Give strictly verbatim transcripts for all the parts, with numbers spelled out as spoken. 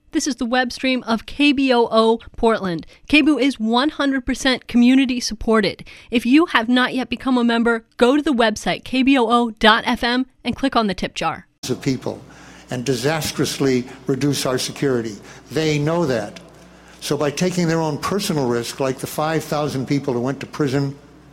This is the web stream of K B O O Portland. K B O O is one hundred percent community supported. If you have not yet become a member, go to the website k b o o dot f m and click on the tip jar. Of people and disastrously reduce our security. They know that. So by taking their own personal risk, like the five thousand people who went to prison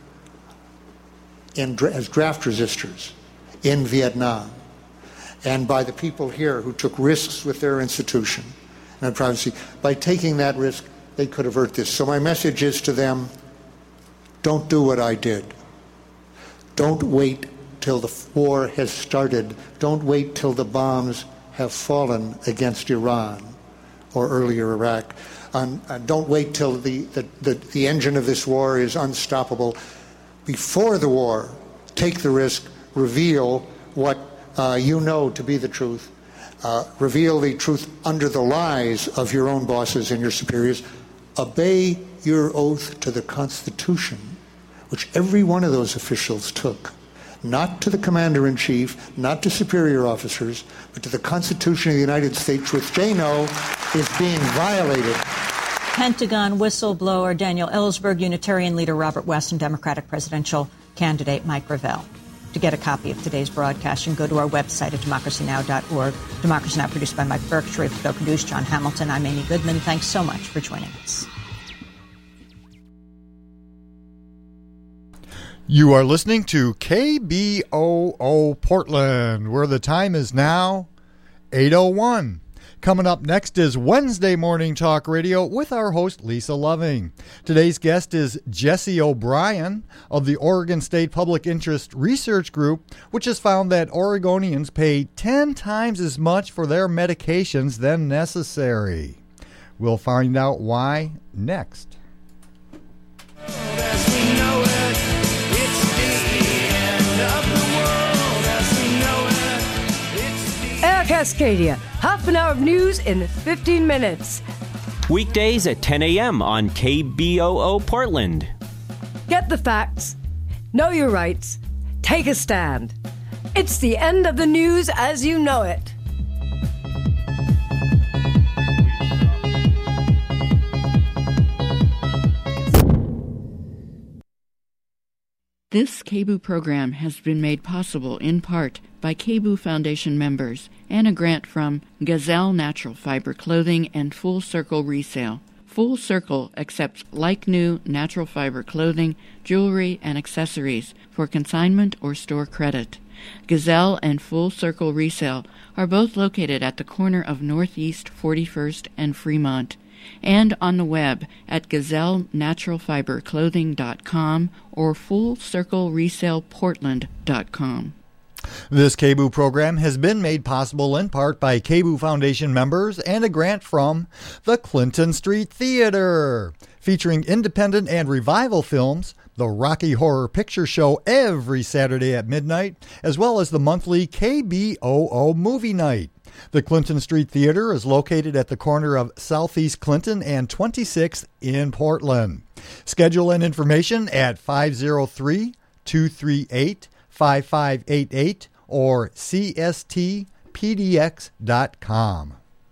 in, as draft resistors in Vietnam, and by the people here who took risks with their institution and privacy, by taking that risk, they could avert this. So my message is to them, don't do what I did. Don't wait till the war has started. Don't wait till the bombs have fallen against Iran or earlier Iraq. Um, uh, don't wait till the, the, the, the engine of this war is unstoppable. Before the war, take the risk, reveal what uh, you know to be the truth. Uh, reveal the truth under the lies of your own bosses and your superiors. Obey your oath to the Constitution, which every one of those officials took. Not to the commander-in-chief, not to superior officers, but to the Constitution of the United States, which they know is being violated. Pentagon whistleblower Daniel Ellsberg, Unitarian leader Robert West, and Democratic presidential candidate Mike Gravel. To get a copy of today's broadcast, you can go to our website at democracy now dot org. Democracy Now! Produced by Mike Burke, Sharif Produced John Hamilton. I'm Amy Goodman. Thanks so much for joining us. You are listening to K B O O Portland, where the time is now eight oh one. Coming up next is Wednesday Morning Talk Radio with our host, Lisa Loving. Today's guest is Jesse O'Brien of the Oregon State Public Interest Research Group, which has found that Oregonians pay ten times as much for their medications than necessary. We'll find out why next. As we know it, it's the end of the world. As we know it, it's the Air Cascadia, half an hour of news in fifteen minutes. Weekdays at ten a.m. on K B O O Portland. Get the facts, know your rights, take a stand. It's the end of the news as you know it. This K B O O program has been made possible in part by K B O O Foundation members and a grant from Gazelle Natural Fiber Clothing and Full Circle Resale. Full Circle accepts like-new natural fiber clothing, jewelry, and accessories for consignment or store credit. Gazelle and Full Circle Resale are both located at the corner of Northeast forty-first and Fremont, and on the web at gazelle natural fiber clothing dot com or full circle resale portland dot com. This K B O O program has been made possible in part by K B O O Foundation members and a grant from the Clinton Street Theater, featuring independent and revival films, the Rocky Horror Picture Show every Saturday at midnight, as well as the monthly K B O O Movie Night. The Clinton Street Theater is located at the corner of Southeast Clinton and twenty-sixth in Portland. Schedule and information at five oh three, two three eight, five five eight eight or c s t p d x dot com.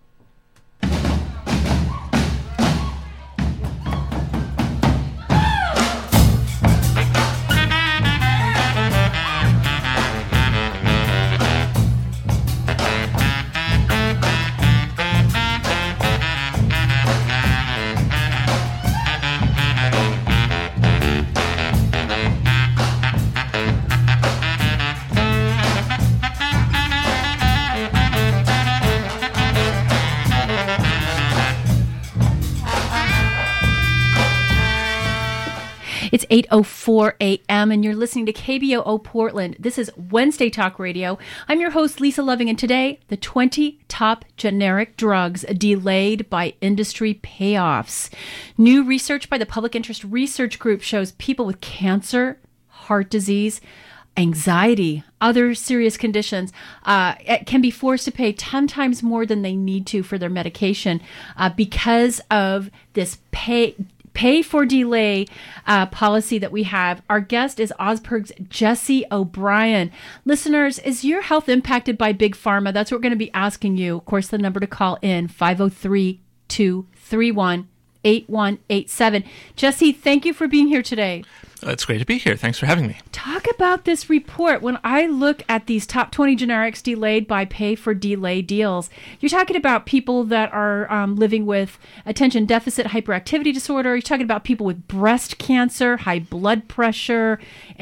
It's eight oh four a.m. and you're listening to K B O O Portland. This is Wednesday Talk Radio. I'm your host, Lisa Loving, and today, the twenty top generic drugs delayed by industry payoffs. New research by the Public Interest Research Group shows people with cancer, heart disease, anxiety, other serious conditions uh, can be forced to pay ten times more than they need to for their medication uh, because of this pay pay for delay uh, policy that we have. Our guest is Auspurg's Jesse O'Brien. Listeners, is your health impacted by Big Pharma? That's what we're going to be asking you. Of course, the number to call in, five oh three, two three one, eight one eight seven. Jesse, thank you for being here today. It's great to be here. Thanks for having me. Talk about this report. When I look at these top twenty generics delayed by pay for delay deals, you're talking about people that are um, living with attention deficit hyperactivity disorder. You're talking about people with breast cancer, high blood pressure,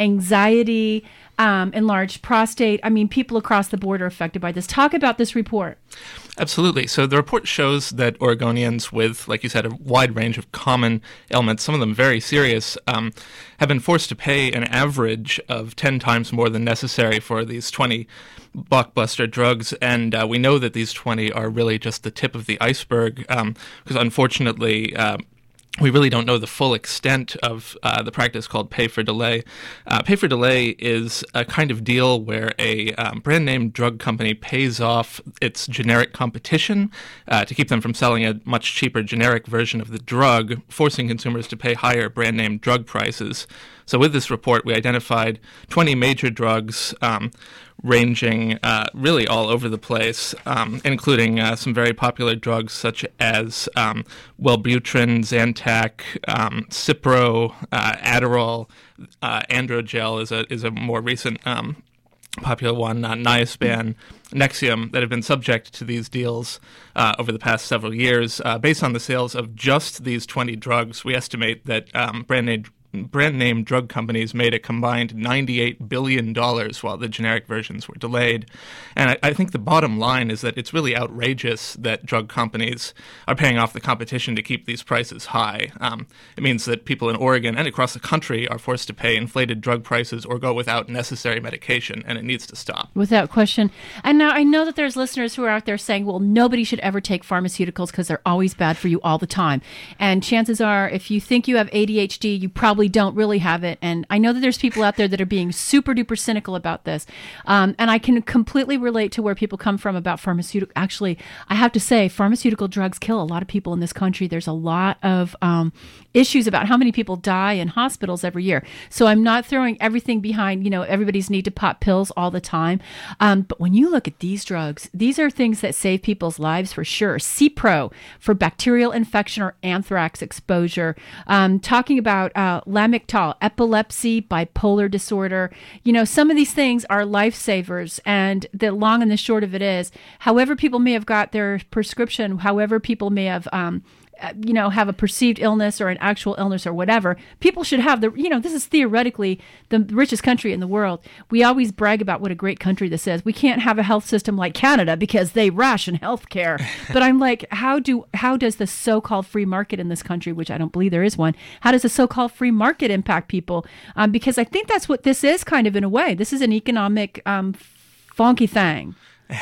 anxiety, um, enlarged prostate. I mean, people across the board are affected by this. Talk about this report. Absolutely. So the report shows that Oregonians with, like you said, a wide range of common ailments, some of them very serious, um, have been forced to pay an average of ten times more than necessary for these twenty blockbuster drugs. And uh, we know that these twenty are really just the tip of the iceberg, um, because unfortunately, uh, we really don't know the full extent of uh, the practice called pay for delay. Uh, pay for delay is a kind of deal where a um, brand name drug company pays off its generic competition uh, to keep them from selling a much cheaper generic version of the drug, forcing consumers to pay higher brand name drug prices. So with this report, we identified twenty major drugs um, ranging uh, really all over the place, um, including uh, some very popular drugs such as um, Wellbutrin, Zantac, um, Cipro, uh, Adderall, uh, Androgel is a is a more recent um, popular one, uh, Niaspan, Nexium, that have been subject to these deals uh, over the past several years. Uh, based on the sales of just these twenty drugs, we estimate that um, brand name brand name drug companies made a combined ninety-eight billion dollars while the generic versions were delayed. And I, I think the bottom line is that it's really outrageous that drug companies are paying off the competition to keep these prices high. Um, it means that people in Oregon and across the country are forced to pay inflated drug prices or go without necessary medication, and it needs to stop. Without question. And now I know that there's listeners who are out there saying, well, nobody should ever take pharmaceuticals because they're always bad for you all the time. And chances are, if you think you have A D H D, you probably don't really have it. And I know that there's people out there that are being super duper cynical about this. Um, and I can completely relate to where people come from about pharmaceutical. Actually, I have to say, pharmaceutical drugs kill a lot of people in this country. There's a lot of um, issues about how many people die in hospitals every year. So I'm not throwing everything behind, you know, everybody's need to pop pills all the time. Um, but when you look at these drugs, these are things that save people's lives for sure. Cipro for bacterial infection or anthrax exposure. Um, talking about uh, Lamictal, epilepsy, bipolar disorder. You know, some of these things are lifesavers, and the long and the short of it is, however people may have got their prescription, however people may have, um, you know, have a perceived illness or an actual illness or whatever, people should have the, you know, this is theoretically the richest country in the world. We always brag about what a great country this is. We can't have a health system like Canada because they ration health care. But I'm like, how do, how does the so-called free market in this country, which I don't believe there is one, how does the so-called free market impact people? Um, because I think that's what this is kind of in a way. This is an economic um, funky thing.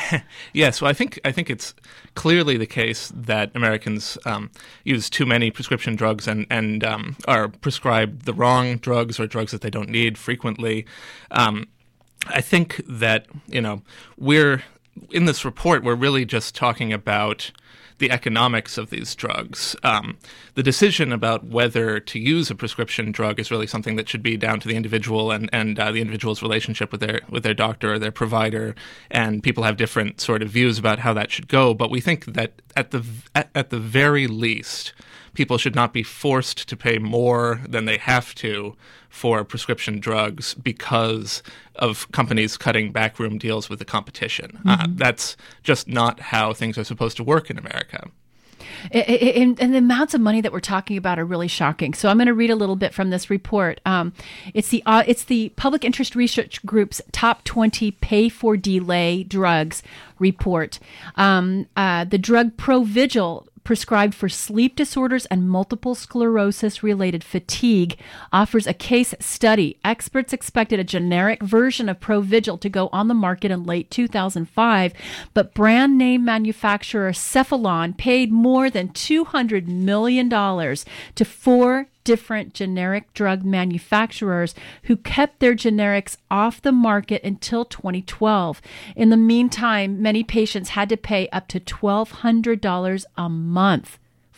Yes, well, I think I think it's clearly the case that Americans um, use too many prescription drugs and and um, are prescribed the wrong drugs or drugs that they don't need frequently. Um, I think that, you know, we're in this report, we're really just talking about the economics of these drugs. Um, the decision about whether to use a prescription drug is really something that should be down to the individual and, and uh, the individual's relationship with their with their doctor or their provider, and people have different sort of views about how that should go. But we think that at the at, at the very least, people should not be forced to pay more than they have to for prescription drugs because of companies cutting backroom deals with the competition. Mm-hmm. Uh, that's just not how things are supposed to work in America. And, and the amounts of money that we're talking about are really shocking. So I'm going to read a little bit from this report. Um, it's the uh, it's the Public Interest Research Group's top twenty pay for delay drugs report. Um, uh, the drug Provigil, prescribed for sleep disorders and multiple sclerosis related fatigue, offers a case study. Experts expected a generic version of Provigil to go on the market in late two thousand five, but brand name manufacturer Cephalon paid more than two hundred million dollars to four different generic drug manufacturers who kept their generics off the market until twenty twelve. In the meantime, many patients had to pay up to twelve hundred dollars a month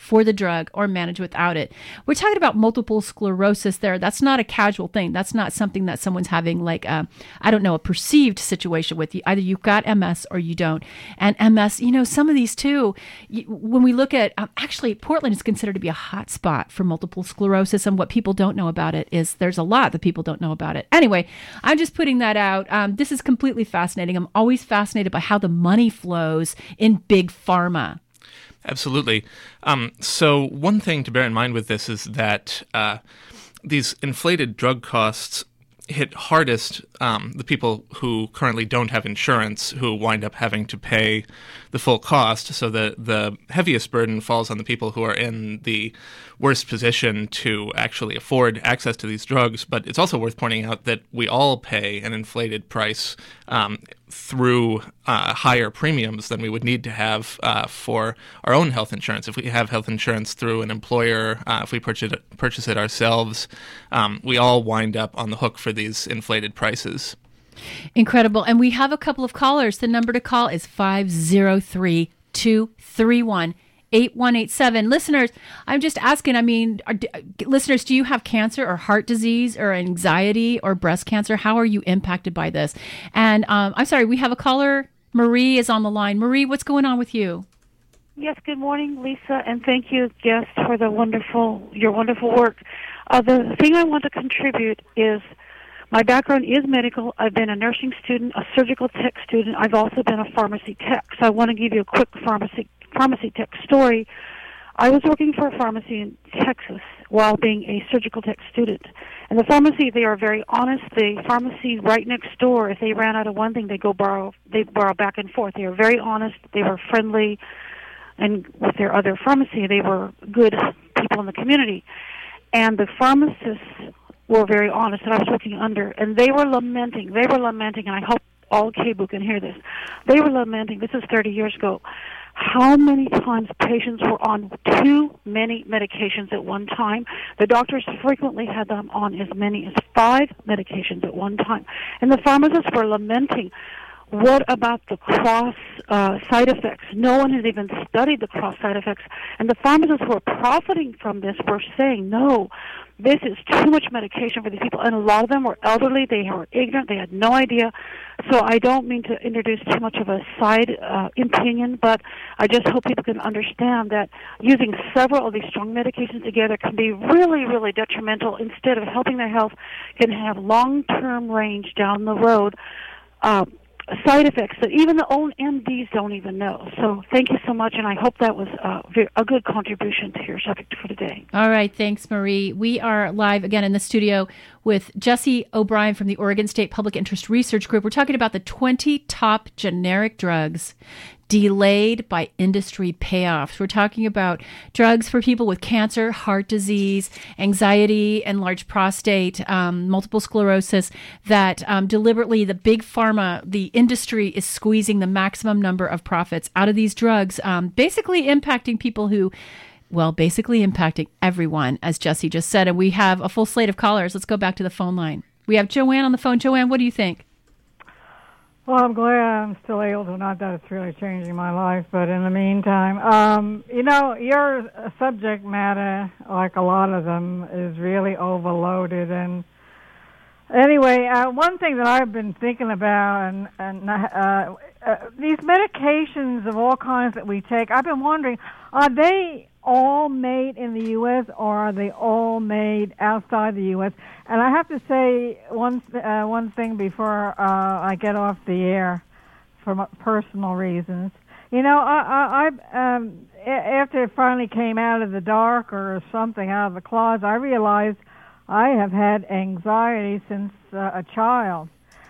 for the drug or manage without it. We're talking about multiple sclerosis there. That's not a casual thing. That's not something that someone's having like a, I don't know, a perceived situation with you. Either you've got M S or you don't. And M S, you know, some of these too, you, when we look at, um, actually, Portland is considered to be a hot spot for multiple sclerosis. And what people don't know about it is there's a lot that people don't know about it. Anyway, I'm just putting that out. Um, this is completely fascinating. I'm always fascinated by how the money flows in big pharma. Absolutely. Um, so one thing to bear in mind with this is that uh, these inflated drug costs hit hardest um, the people who currently don't have insurance, who wind up having to pay the full cost. So the, the heaviest burden falls on the people who are in the worst position to actually afford access to these drugs. But it's also worth pointing out that we all pay an inflated price um, through uh, higher premiums than we would need to have uh, for our own health insurance. If we have health insurance through an employer, uh, if we purchase it, purchase it ourselves, um, we all wind up on the hook for these inflated prices. Incredible. And we have a couple of callers. The number to call is five oh three, two three one, eight one eight seven. Listeners, I'm just asking, I mean, are, listeners, do you have cancer or heart disease or anxiety or breast cancer? How are you impacted by this? And um, I'm sorry, we have a caller. Marie is on the line. Marie, what's going on with you? Yes, good morning, Lisa, and thank you, guest, for the wonderful, your wonderful work. Uh, the thing I want to contribute is my background is medical. I've been a nursing student, a surgical tech student. I've also been a pharmacy tech. So I want to give you a quick pharmacy pharmacy tech story. I was working for a pharmacy in Texas while being a surgical tech student. And the pharmacy, they are very honest. The pharmacy right next door, if they ran out of one thing, they go borrow. They borrow back and forth. They are very honest. They were friendly, and with their other pharmacy, they were good people in the community. And the pharmacists were very honest that I was working under, and they were lamenting, they were lamenting, and I hope all K B O O can hear this, they were lamenting, this is thirty years ago, how many times patients were on too many medications at one time. The doctors frequently had them on as many as five medications at one time. And the pharmacists were lamenting, what about the cross uh, side effects? No one has even studied the cross side effects. And the pharmacists who are profiting from this were saying, no, this is too much medication for these people. And a lot of them were elderly. They were ignorant. They had no idea. So I don't mean to introduce too much of a side uh, opinion, but I just hope people can understand that using several of these strong medications together can be really, really detrimental. Instead of helping their health, can have long-term range down the road. Uh, side effects that even the own M Ds don't even know. So thank you so much, and I hope that was uh, a good contribution to your subject for today. All right. Thanks, Marie. We are live again in the studio with Jesse O'Brien from the Oregon State Public Interest Research Group. We're talking about the twenty top generic drugs delayed by industry payoffs. We're talking about drugs for people with cancer, heart disease, anxiety, enlarged prostate, um, multiple sclerosis, that um, deliberately the big pharma, the industry is squeezing the maximum number of profits out of these drugs, um, basically impacting people who, well, basically impacting everyone, as Jesse just said. And we have a full slate of callers. Let's go back to the phone line. We have Joanne on the phone. Joanne, what do you think? Well, I'm glad I'm still able to, not that it's really changing my life, but in the meantime, um, you know, your subject matter, like a lot of them, is really overloaded. And anyway, uh, one thing that I've been thinking about, and, and uh, uh, these medications of all kinds that we take, I've been wondering, are they all made in the U S or are they all made outside the U S? And I have to say one uh, one thing before uh, I get off the air for personal reasons. You know, I, I, I um, after it finally came out of the dark or something out of the closet, I realized I have had anxiety since uh, a child.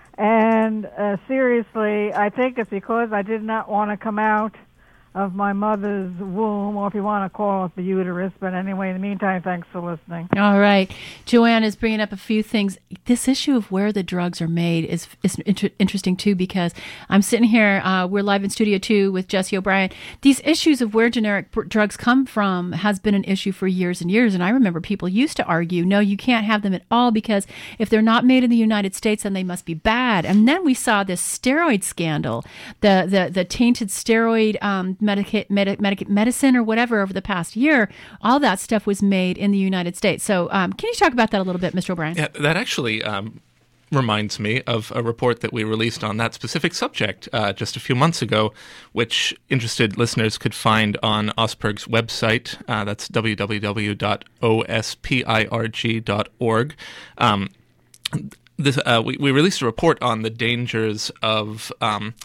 And uh, seriously, I think it's because I did not want to come out of my mother's womb, or if you want to call it the uterus. But anyway, in the meantime, thanks for listening. All right. Joanne is bringing up a few things. This issue of where the drugs are made is, is inter- interesting, too, because I'm sitting here, uh, we're live in Studio two with Jesse O'Brien. These issues of where generic pr- drugs come from has been an issue for years and years. And I remember people used to argue, no, you can't have them at all, because if they're not made in the United States, then they must be bad. And then we saw this steroid scandal, the, the, the tainted steroid um medica- med- medic- medicine or whatever over the past year, all that stuff was made in the United States. So um, can you talk about that a little bit, Mister O'Brien? Yeah, that actually um, reminds me of a report that we released on that specific subject uh, just a few months ago, which interested listeners could find on OSPIRG's website. Uh, that's w w w dot o s p i r g dot org. Um, this, uh, we, we released a report on the dangers of um,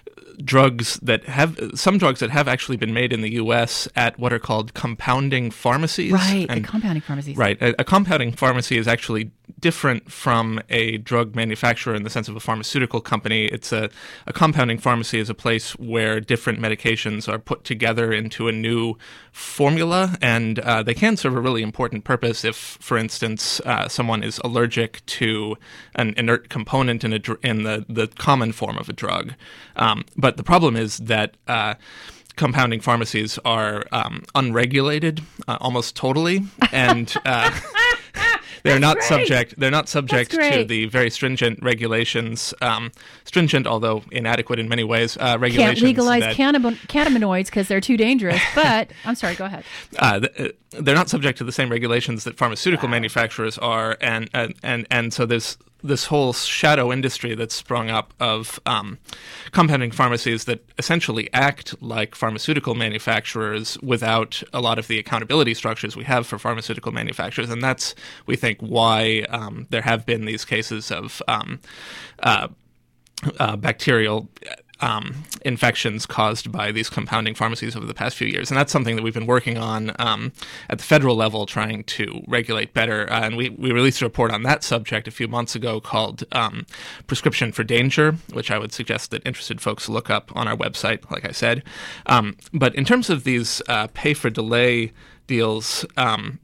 drugs that have some drugs that have actually been made in the U S at what are called compounding pharmacies. Right, and, the compounding pharmacies. Right. A, a compounding pharmacy is actually different from a drug manufacturer in the sense of a pharmaceutical company. It's a, a compounding pharmacy is a place where different medications are put together into a new formula, and uh, they can serve a really important purpose if, for instance, uh, someone is allergic to an inert component in, a, dr- in the, the common form of a drug. Um, but the problem is that uh, compounding pharmacies are um, unregulated uh, almost totally, and uh, they're not great. subject. They're not subject That's to great. the very stringent regulations, um, stringent although inadequate in many ways. Uh, regulations Can't legalize that, cannab- cannabinoids because they're too dangerous. But I'm sorry, go ahead. Uh, th- they're not subject to the same regulations that pharmaceutical manufacturers are, and and and, and so there's this whole shadow industry that's sprung up of um, compounding pharmacies that essentially act like pharmaceutical manufacturers without a lot of the accountability structures we have for pharmaceutical manufacturers. And that's, we think, why um, there have been these cases of um, uh, uh, bacterial Um, infections caused by these compounding pharmacies over the past few years. And that's something that we've been working on um, at the federal level, trying to regulate better. Uh, and we, we released a report on that subject a few months ago called um, Prescription for Danger, which I would suggest that interested folks look up on our website, like I said. Um, but in terms of these uh, pay-for-delay deals, um,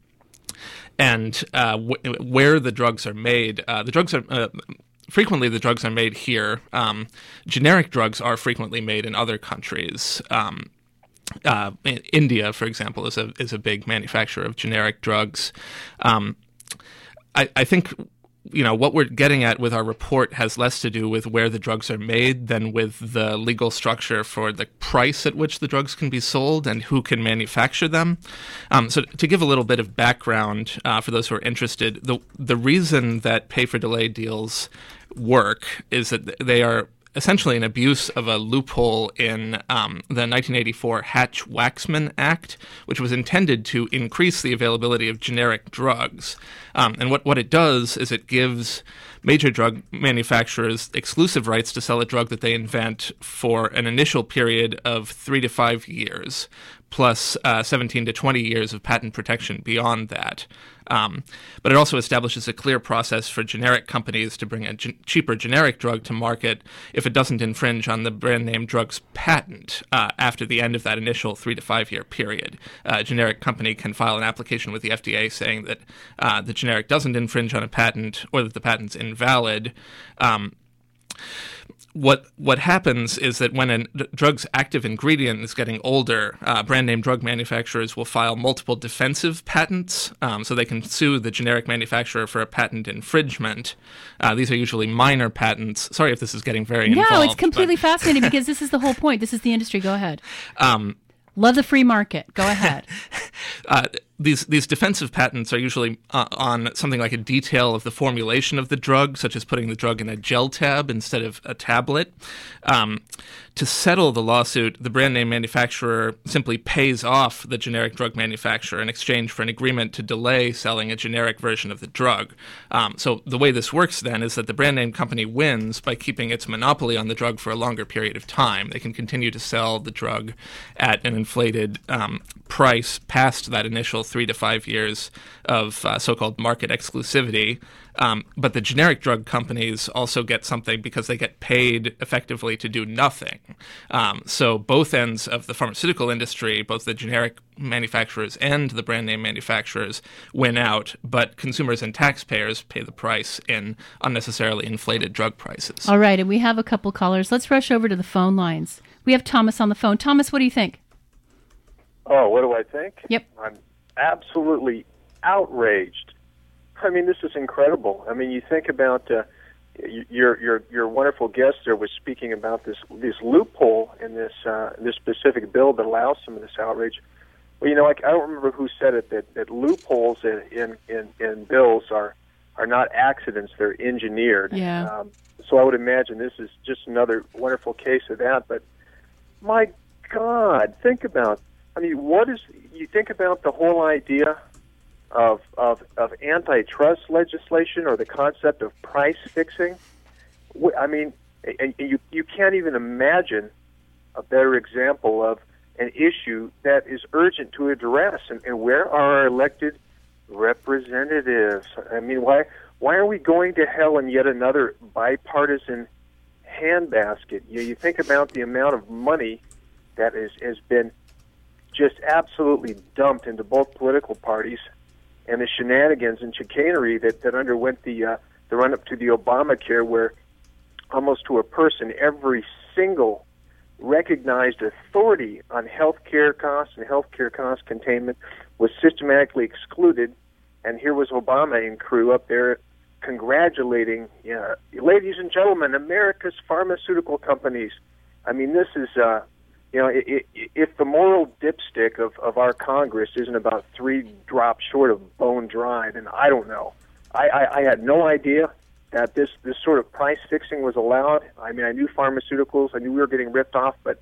and uh, w- where the drugs are made, uh, the drugs are... Uh, Frequently, the drugs are made here. Um, generic drugs are frequently made in other countries. Um, uh, in India, for example, is a is a big manufacturer of generic drugs. Um, I, I think, you know, what we're getting at with our report has less to do with where the drugs are made than with the legal structure for the price at which the drugs can be sold and who can manufacture them. Um, so to give a little bit of background uh, for those who are interested, the the reason that pay-for-delay deals work is that they are essentially an abuse of a loophole in um, the nineteen eighty-four Hatch-Waxman Act, which was intended to increase the availability of generic drugs. Um, and what, what it does is it gives major drug manufacturers exclusive rights to sell a drug that they invent for an initial period of three to five years, plus uh, seventeen to twenty years of patent protection beyond that. Um, but it also establishes a clear process for generic companies to bring a gen- cheaper generic drug to market if it doesn't infringe on the brand name drug's patent uh, after the end of that initial three to five year period. Uh, a generic company can file an application with the F D A saying that uh, the generic doesn't infringe on a patent or that the patent's invalid. Um, What what happens is that when a d- drug's active ingredient is getting older, uh, brand name drug manufacturers will file multiple defensive patents, um, so they can sue the generic manufacturer for a patent infringement. Uh, these are usually minor patents. Sorry if this is getting very involved. No, it's completely but, fascinating because this is the whole point. This is the industry. Go ahead. Um, Love the free market. Go ahead. uh, these these defensive patents are usually uh, on something like a detail of the formulation of the drug, such as putting the drug in a gel tab instead of a tablet. Um, to settle the lawsuit, the brand name manufacturer simply pays off the generic drug manufacturer in exchange for an agreement to delay selling a generic version of the drug. Um, so the way this works then is that the brand name company wins by keeping its monopoly on the drug for a longer period of time. They can continue to sell the drug at an inflated um, price past that initial three to five years of uh, so-called market exclusivity. Um, but the generic drug companies also get something because they get paid effectively to do nothing. Um, so both ends of the pharmaceutical industry, both the generic manufacturers and the brand name manufacturers, win out, but consumers and taxpayers pay the price in unnecessarily inflated drug prices. All right, and we have a couple callers. Let's rush over to the phone lines. We have Thomas on the phone. Thomas, what do you think? Oh, what do I think? Yep. I'm absolutely outraged. I mean, this is incredible. I mean, you think about uh, your your your wonderful guest there was speaking about this this loophole in this uh, this specific bill that allows some of this outrage. Well, you know, I, I don't remember who said it that, that loopholes in, in, in, in bills are are not accidents; they're engineered. Yeah. Um, so I would imagine this is just another wonderful case of that. But my God, think about. I mean, what is you think about the whole idea of of of antitrust legislation or the concept of price fixing? I mean, and you you can't even imagine a better example of an issue that is urgent to address. And, and where are our elected representatives? I mean, why why are we going to hell in yet another bipartisan handbasket? You, you think about the amount of money that is, has been just absolutely dumped into both political parties, and the shenanigans and chicanery that, that underwent the uh, the run-up to the Obamacare, where almost to a person, every single recognized authority on health care costs and health care cost containment was systematically excluded. And here was Obama and crew up there congratulating, uh, ladies and gentlemen, America's pharmaceutical companies. I mean, this is, uh, you know, it, it, if the moral dipstick of, of our Congress isn't about three drops short of bone dry, then I don't know. I, I, I had no idea that this, this sort of price fixing was allowed. I mean, I knew pharmaceuticals, I knew we were getting ripped off, but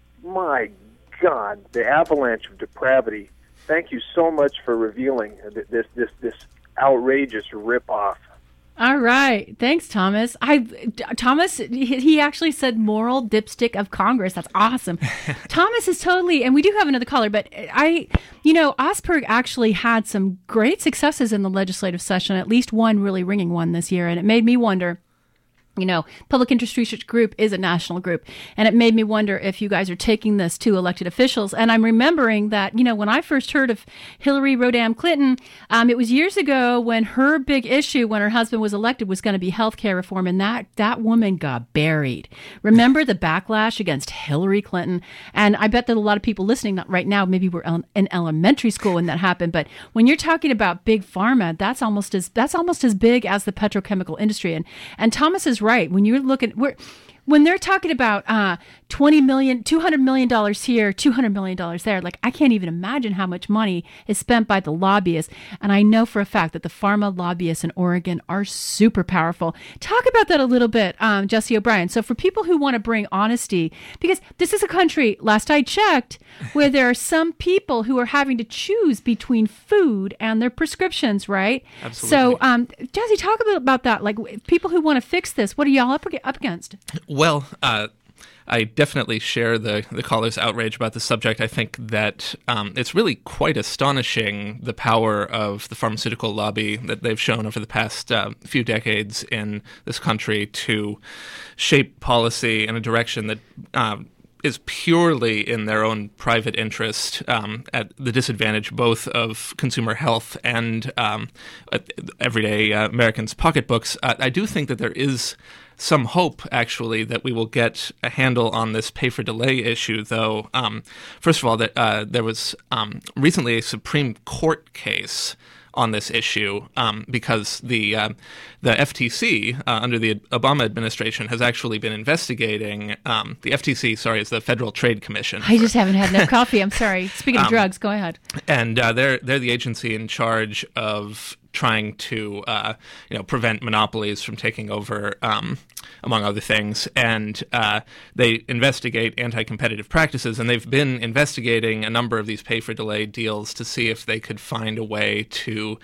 my God, the avalanche of depravity. Thank you so much for revealing this this this outrageous ripoff. All right. Thanks, Thomas. I Thomas, he, he actually said moral dipstick of Congress. That's awesome. Thomas is totally, and we do have another caller, but I, you know, Osberg actually had some great successes in the legislative session, at least one really ringing one this year. And it made me wonder, you know, Public Interest Research Group is a national group. And it made me wonder if you guys are taking this to elected officials. And I'm remembering that, you know, when I first heard of Hillary Rodham Clinton, um, it was years ago when her big issue when her husband was elected was going to be health care reform. And that, that woman got buried. Remember the backlash against Hillary Clinton? And I bet that a lot of people listening right now maybe were in elementary school when that happened. But when you're talking about big pharma, that's almost as that's almost as big as the petrochemical industry. And and Thomas is right. When you're looking, we're, when they're talking about uh, twenty million dollars, two hundred million dollars here, two hundred million dollars there, like I can't even imagine how much money is spent by the lobbyists. And I know for a fact that the pharma lobbyists in Oregon are super powerful. Talk about that a little bit, um, Jesse O'Brien. So for people who want to bring honesty, because this is a country, last I checked, where there are some people who are having to choose between food and their prescriptions, right? Absolutely. So, um, Jesse, talk a bit about that. Like people who want to fix this, what are y'all up, up against? Well, uh, I definitely share the, the caller's outrage about the subject. I think that um, it's really quite astonishing the power of the pharmaceutical lobby that they've shown over the past uh, few decades in this country to shape policy in a direction that uh, is purely in their own private interest, um, at the disadvantage both of consumer health and um, everyday uh, Americans' pocketbooks. Uh, I do think that there is some hope, actually, that we will get a handle on this pay-for-delay issue, though. Um, first of all, that uh, there was um, recently a Supreme Court case on this issue um, because the uh, the F T C uh, under the Obama administration has actually been investigating um, the F T C. Sorry, is the Federal Trade Commission. I just haven't had enough coffee. I'm sorry. Speaking of um, drugs, go ahead. And uh, they're they're the agency in charge of trying to uh, you know prevent monopolies from taking over, um, among other things. And uh, they investigate anti-competitive practices, and they've been investigating a number of these pay-for-delay deals to see if they could find a way to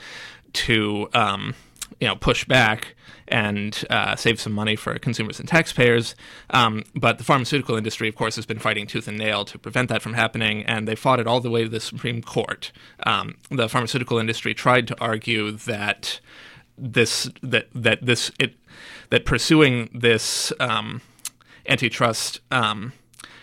to um, you know push back and uh, save some money for consumers and taxpayers. Um, but the pharmaceutical industry, of course, has been fighting tooth and nail to prevent that from happening, and they fought it all the way to the Supreme Court. Um, the pharmaceutical industry tried to argue that this that that this it that pursuing this um, antitrust um,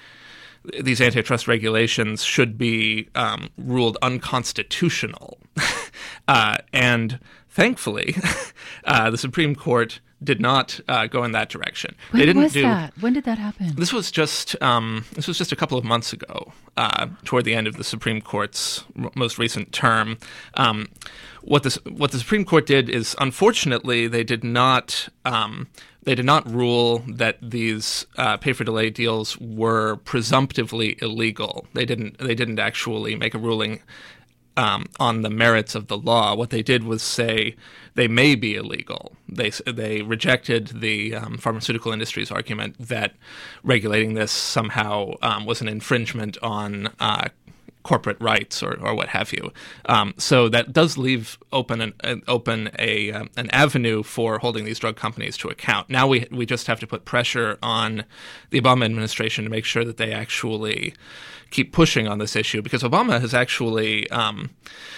these antitrust regulations should be um, ruled unconstitutional, uh, and thankfully, uh, the Supreme Court did not uh, go in that direction. When they didn't was do, that? When did that happen? This was just um, this was just a couple of months ago, uh, toward the end of the Supreme Court's r- most recent term. Um, what this what the Supreme Court did is, unfortunately, they did not um, they did not rule that these uh, pay for delay deals were presumptively illegal. They didn't they didn't actually make a ruling Um, on the merits of the law. What they did was say they may be illegal. They they rejected the um, pharmaceutical industry's argument that regulating this somehow um, was an infringement on uh, corporate rights or, or what have you. Um, so that does leave open an, an open a um, an avenue for holding these drug companies to account. Now we we just have to put pressure on the Obama administration to make sure that they actually keep pushing on this issue, because Obama has actually, um,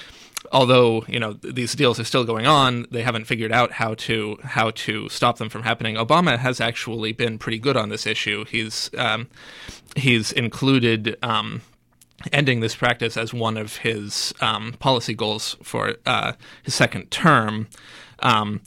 although you know these deals are still going on, they haven't figured out how to how to stop them from happening. Obama has actually been pretty good on this issue. He's um, he's included um, ending this practice as one of his um, policy goals for uh, his second term. Um,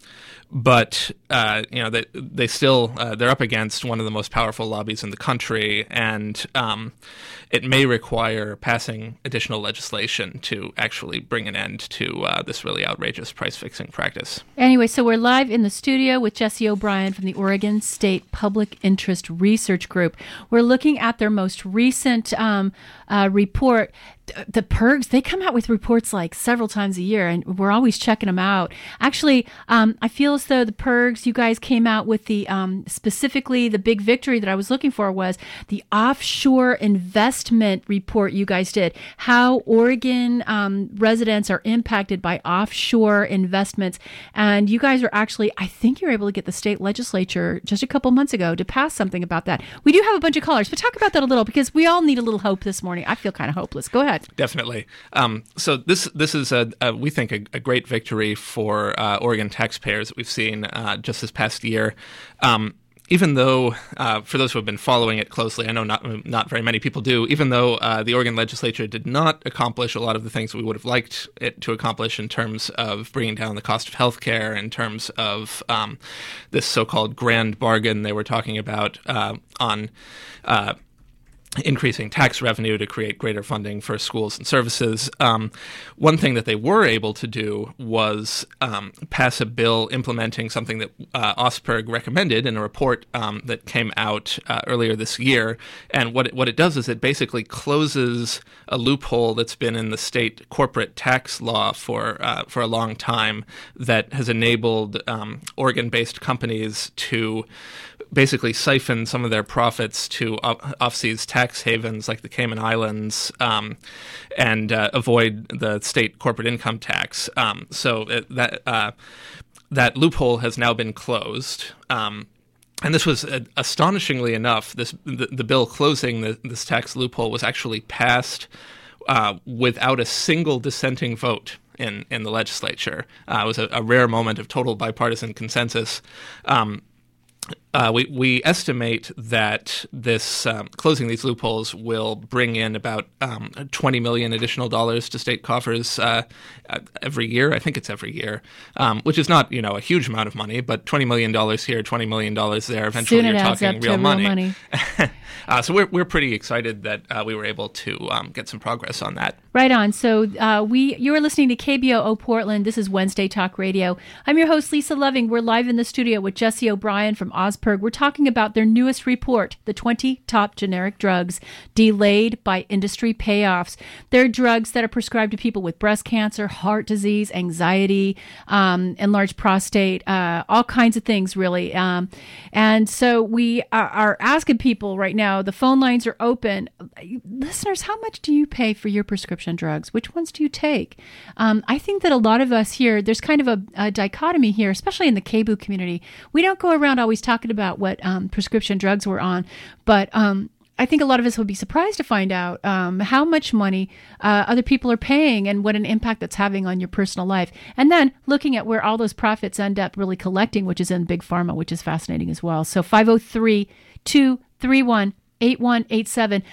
But uh, you know they they still uh, they're up against one of the most powerful lobbies in the country, and um, it may require passing additional legislation to actually bring an end to uh, this really outrageous price fixing practice. Anyway, so we're live in the studio with Jesse O'Brien from the Oregon State Public Interest Research Group. We're looking at their most recent um, uh, report. The P I R Gs, they come out with reports like several times a year, and we're always checking them out. Actually, um, I feel as though the P I R Gs, you guys came out with the, um, specifically the big victory that I was looking for was the offshore investment report you guys did. How Oregon um, residents are impacted by offshore investments. And you guys are actually, I think you were able to get the state legislature just a couple months ago to pass something about that. We do have a bunch of callers, but talk about that a little, because we all need a little hope this morning. I feel kind of hopeless. Go ahead. Definitely. Um, so this this is a, a we think a, a great victory for uh, Oregon taxpayers that we've seen uh, just this past year. Um, even though, uh, for those who have been following it closely, I know not not very many people do. Even though uh, the Oregon legislature did not accomplish a lot of the things we would have liked it to accomplish in terms of bringing down the cost of healthcare, in terms of um, this so-called grand bargain they were talking about uh, on. Uh, increasing tax revenue to create greater funding for schools and services. Um, one thing that they were able to do was um, pass a bill implementing something that uh, OSPERG recommended in a report um, that came out uh, earlier this year. And what it, what it does is it basically closes a loophole that's been in the state corporate tax law for uh, for a long time that has enabled um, Oregon-based companies to basically siphon some of their profits to off-seas tax havens like the Cayman Islands um, and uh, avoid the state corporate income tax. Um, so it, that uh, that loophole has now been closed. Um, and this was uh, astonishingly enough, this the, the bill closing the, this tax loophole was actually passed uh, without a single dissenting vote in, in the legislature. Uh, it was a, a rare moment of total bipartisan consensus. Um, Uh, we, we estimate that this um, closing these loopholes will bring in about um, twenty million dollars additional dollars to state coffers uh, every year. I think it's every year, um, which is not, you know, a huge amount of money, but twenty million dollars here, twenty million dollars there. Eventually, Soon you're it adds talking up real to money. Real money. uh, so we're we're pretty excited that uh, we were able to um, get some progress on that. Right on. So uh, we you are listening to K B O O Portland. This is Wednesday Talk Radio. I'm your host, Lisa Loving. We're live in the studio with Jesse O'Brien from OSPERG. We're talking about their newest report, the twenty top generic drugs delayed by industry payoffs. They're drugs that are prescribed to people with breast cancer, heart disease, anxiety, um, enlarged prostate, uh, all kinds of things, really. Um, and so we are, are asking people right now, the phone lines are open. Listeners, how much do you pay for your prescription drugs? Which ones do you take? Um, I think that a lot of us here, there's kind of a, a dichotomy here, especially in the K B O O community. We don't go around always talking about what um, prescription drugs we're on, but um, I think a lot of us would be surprised to find out um, how much money uh, other people are paying and what an impact that's having on your personal life. And then looking at where all those profits end up really collecting, which is in big pharma, which is fascinating as well. So five oh three, two three one, eight one eight seven.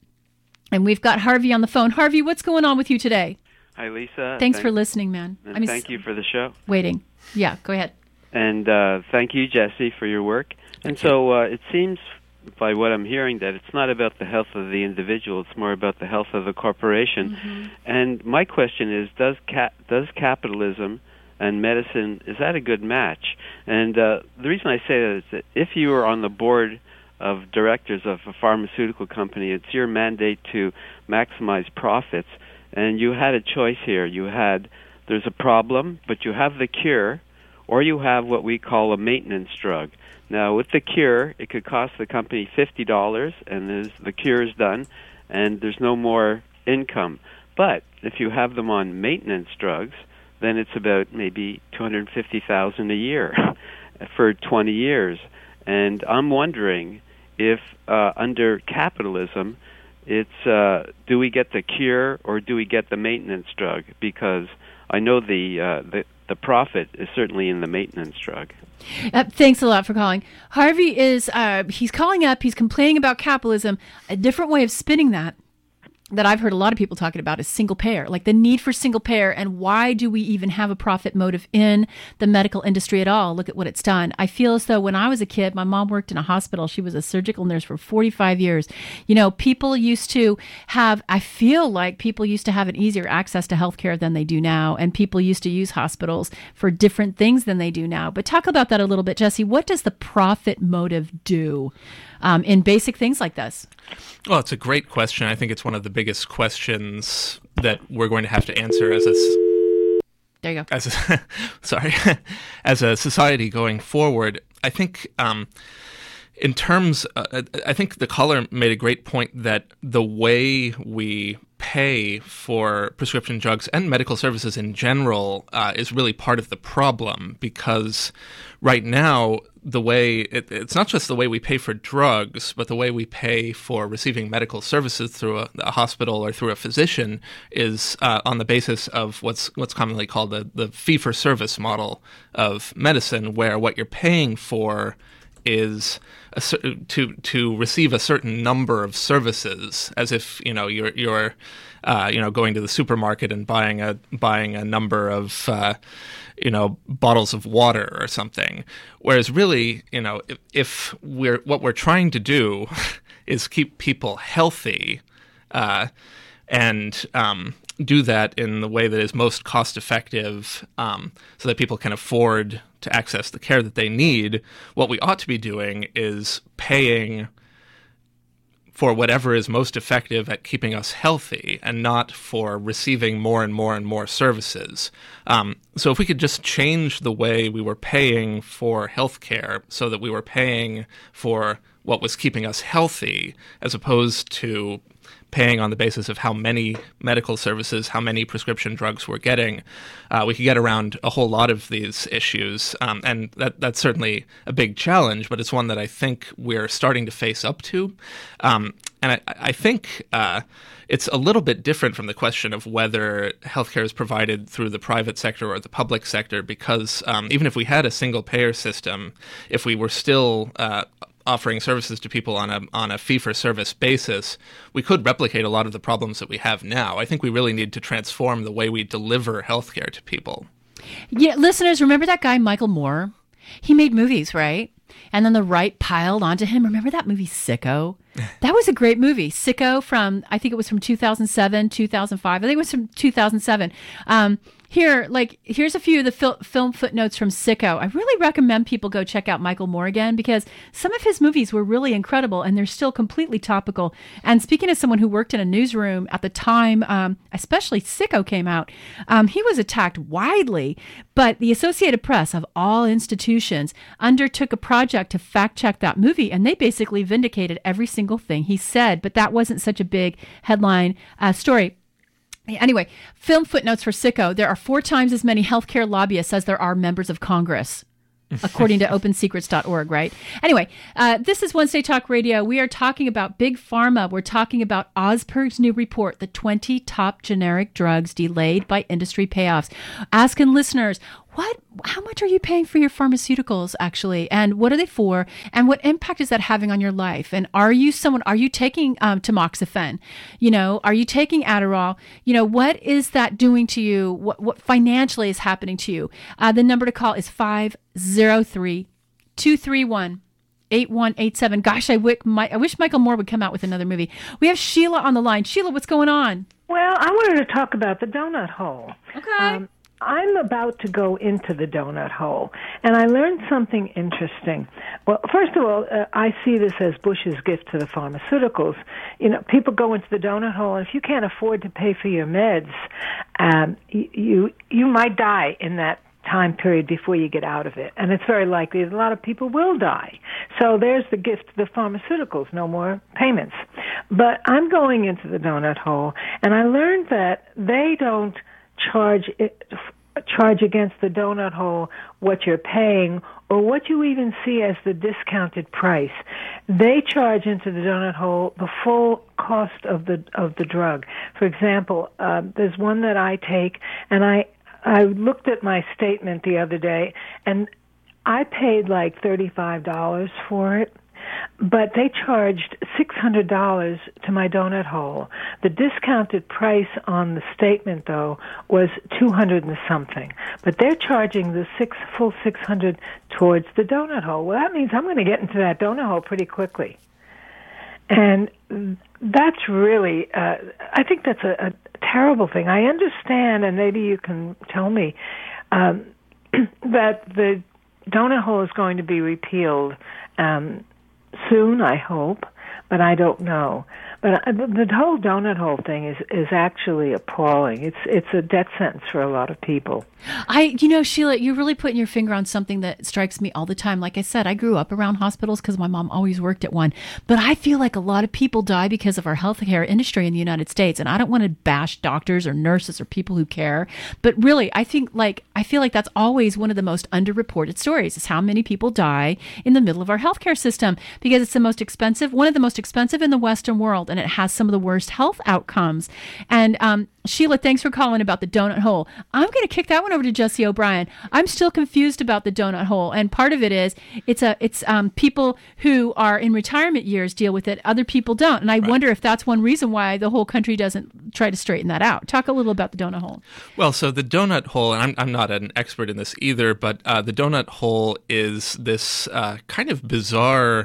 And we've got Harvey on the phone. Harvey, what's going on with you today? Hi, Lisa. Thanks Thank, for listening, man. And I mean, thank you for the show. Waiting. Yeah, go ahead. and uh, thank you, Jesse, for your work. And so uh, it seems, by what I'm hearing, that it's not about the health of the individual, it's more about the health of the corporation. Mm-hmm. And my question is, does ca- does capitalism and medicine, is that a good match? And uh, the reason I say that is that if you are on the board of directors of a pharmaceutical company, it's your mandate to maximize profits, and you had a choice here. You had, there's a problem, but you have the cure, or you have what we call a maintenance drug. Now, with the cure, it could cost the company fifty dollars, and there's, the cure is done, and there's no more income. But if you have them on maintenance drugs, then it's about maybe two hundred fifty thousand dollars a year for twenty years. And I'm wondering if uh, under capitalism, it's uh, do we get the cure or do we get the maintenance drug? Because I know the uh, the, the profit is certainly in the maintenance drug. Uh, thanks a lot for calling. Harvey is, uh, he's calling up, he's complaining about capitalism. A different way of spinning that, that I've heard a lot of people talking about is single payer, like the need for single payer, and why do we even have a profit motive in the medical industry at all? Look at what it's done. I feel as though when I was a kid, my mom worked in a hospital. She was a surgical nurse for forty-five years. You know, people used to have, I feel like people used to have an easier access to healthcare than they do now, and people used to use hospitals for different things than they do now. But talk about that a little bit, Jesse. What does the profit motive do um, in basic things like this? Well, it's a great question. I think it's one of the biggest questions that we're going to have to answer as a there you go. As a, sorry, as a society going forward. I think um, in terms, uh, I think the caller made a great point that the way we pay for prescription drugs and medical services in general uh, is really part of the problem, because right now the way it, it's not just the way we pay for drugs, but the way we pay for receiving medical services through a, a hospital or through a physician is uh, on the basis of what's what's commonly called the, the fee-for-service model of medicine, where what you're paying for is a, to to receive a certain number of services, as if you know you're you're uh, you know going to the supermarket and buying a buying a number of uh, you know bottles of water or something. Whereas really, you know, if, if we're what we're trying to do is keep people healthy, uh, and um, do that in the way that is most cost effective, um, so that people can afford to access the care that they need. What we ought to be doing is paying for whatever is most effective at keeping us healthy, and not for receiving more and more and more services. Um, so if we could just change the way we were paying for healthcare so that we were paying for what was keeping us healthy, as opposed to paying on the basis of how many medical services, how many prescription drugs we're getting, uh, we could get around a whole lot of these issues. Um, and that that's certainly a big challenge, but it's one that I think we're starting to face up to. Um, and I, I think uh, it's a little bit different from the question of whether healthcare is provided through the private sector or the public sector, because um, even if we had a single payer system, if we were still uh, offering services to people on a on a fee-for-service basis, we could replicate a lot of the problems that we have now. I think we really need to transform the way we deliver healthcare to people. Yeah, listeners, remember that guy Michael Moore? He made movies, right? And then the right piled onto him. Remember that movie Sicko? That was a great movie. Sicko from, I think it was from two thousand seven, two thousand five. I think it was from two thousand seven. Um, Here, like, here's a few of the fil- film footnotes from Sicko. I really recommend people go check out Michael Moore again, because some of his movies were really incredible, and they're still completely topical. And speaking as someone who worked in a newsroom at the time, um, especially Sicko came out, um, he was attacked widely. But the Associated Press, of all institutions, undertook a project to fact-check that movie, and they basically vindicated every single thing he said. But that wasn't such a big headline uh, story. Anyway, film footnotes for Sicko. There are four times as many healthcare lobbyists as there are members of Congress, according to open secrets dot org, right? Anyway, uh, this is Wednesday Talk Radio. We are talking about Big Pharma. We're talking about Osberg's new report, the twenty top generic drugs delayed by industry payoffs. Asking listeners, what, how much are you paying for your pharmaceuticals actually? And what are they for? And what impact is that having on your life? And are you someone, are you taking um, tamoxifen? You know, are you taking Adderall? You know, what is that doing to you? What, what financially is happening to you? Uh, the number to call is five oh three, two three one, eight one eight seven. Gosh, I, wish I wish Michael Moore would come out with another movie. We have Sheila on the line. Sheila, what's going on? Well, I wanted to talk about the donut hole. Okay. Um, I'm about to go into the donut hole, and I learned something interesting. Well, first of all, uh, I see this as Bush's gift to the pharmaceuticals. You know, people go into the donut hole, and if you can't afford to pay for your meds, um, you you might die in that time period before you get out of it. And it's very likely that a lot of people will die. So there's the gift to the pharmaceuticals, no more payments. But I'm going into the donut hole, and I learned that they don't charge it, charge against the donut hole what you're paying or what you even see as the discounted price. They charge into the donut hole the full cost of the of the drug. For example, uh, there's one that I take, and I I looked at my statement the other day, and I paid like thirty-five dollars for it, but they charged six hundred dollars to my donut hole. The discounted price on the statement, though, was two hundred and something, but they're charging the six full six hundred towards the donut hole. Well, that means I'm going to get into that donut hole pretty quickly. And that's really, uh, I think that's a, a terrible thing. I understand, and maybe you can tell me, um, that the donut hole is going to be repealed um, soon, I hope, but I don't know. But the whole donut hole thing is, is actually appalling. It's it's a death sentence for a lot of people. I, you know, Sheila, you're really putting your finger on something that strikes me all the time. Like I said, I grew up around hospitals because my mom always worked at one. But I feel like a lot of people die because of our healthcare industry in the United States. And I don't want to bash doctors or nurses or people who care. But really, I think like, I feel like that's always one of the most underreported stories is how many people die in the middle of our healthcare system because it's the most expensive, one of the most expensive in the Western world. And it has some of the worst health outcomes. And um, Sheila, thanks for calling about the donut hole. I'm going to kick that one over to Jesse O'Brien. I'm still confused about the donut hole, and part of it is it's a it's um, people who are in retirement years deal with it. Other people don't, and I right. wonder if that's one reason why the whole country doesn't try to straighten that out. Talk a little about the donut hole. Well, so the donut hole, and I'm I'm not an expert in this either, but uh, the donut hole is this uh, kind of bizarre.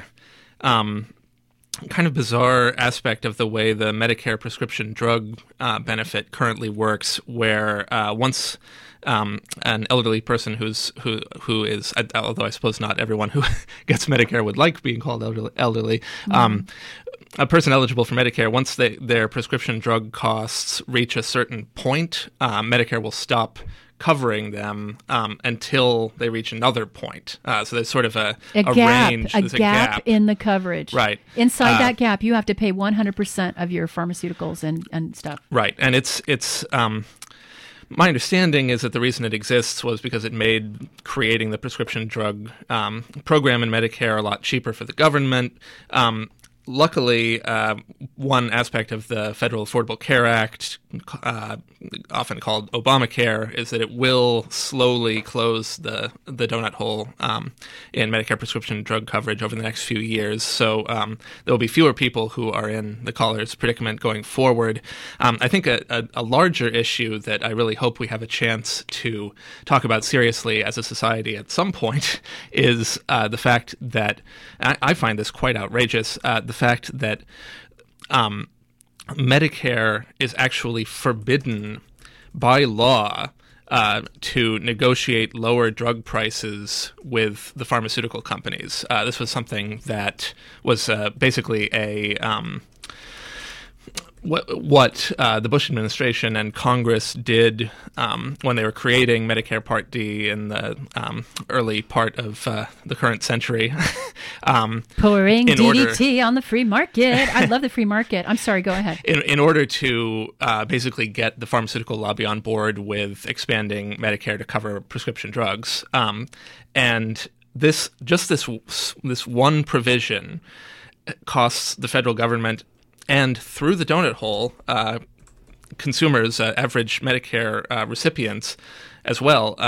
Um, kind of bizarre aspect of the way the Medicare prescription drug uh, benefit currently works, where uh, once um, an elderly person who's who who is, although I suppose not everyone who gets Medicare would like being called elderly, elderly mm-hmm. um, a person eligible for Medicare, once they, their prescription drug costs reach a certain point, uh, Medicare will stop covering them um, until they reach another point. Uh, so there's sort of a, a, a gap, range. A there's gap, a gap in the coverage. Right. Inside uh, that gap, you have to pay one hundred percent of your pharmaceuticals and, and stuff. Right. And it's it's um, my understanding is that the reason it exists was because it made creating the prescription drug um, program in Medicare a lot cheaper for the government. Um, Luckily, uh, one aspect of the Federal Affordable Care Act, uh, often called Obamacare, is that it will slowly close the the donut hole um, in Medicare prescription drug coverage over the next few years. So um, there will be fewer people who are in the caller's predicament going forward. Um, I think a, a, a larger issue that I really hope we have a chance to talk about seriously as a society at some point is uh, the fact that I, I find this quite outrageous. Uh, the fact that um, Medicare is actually forbidden by law uh, to negotiate lower drug prices with the pharmaceutical companies. Uh, this was something that was uh, basically a um, what, what uh, the Bush administration and Congress did um, when they were creating Medicare Part D in the um, early part of uh, the current century. um, Pouring in D D T order, on the free market. I love the free market. I'm sorry, go ahead. In, in order to uh, basically get the pharmaceutical lobby on board with expanding Medicare to cover prescription drugs. Um, and this just this this one provision costs the federal government and through the donut hole, uh, consumers, uh, average Medicare uh, recipients as well, uh,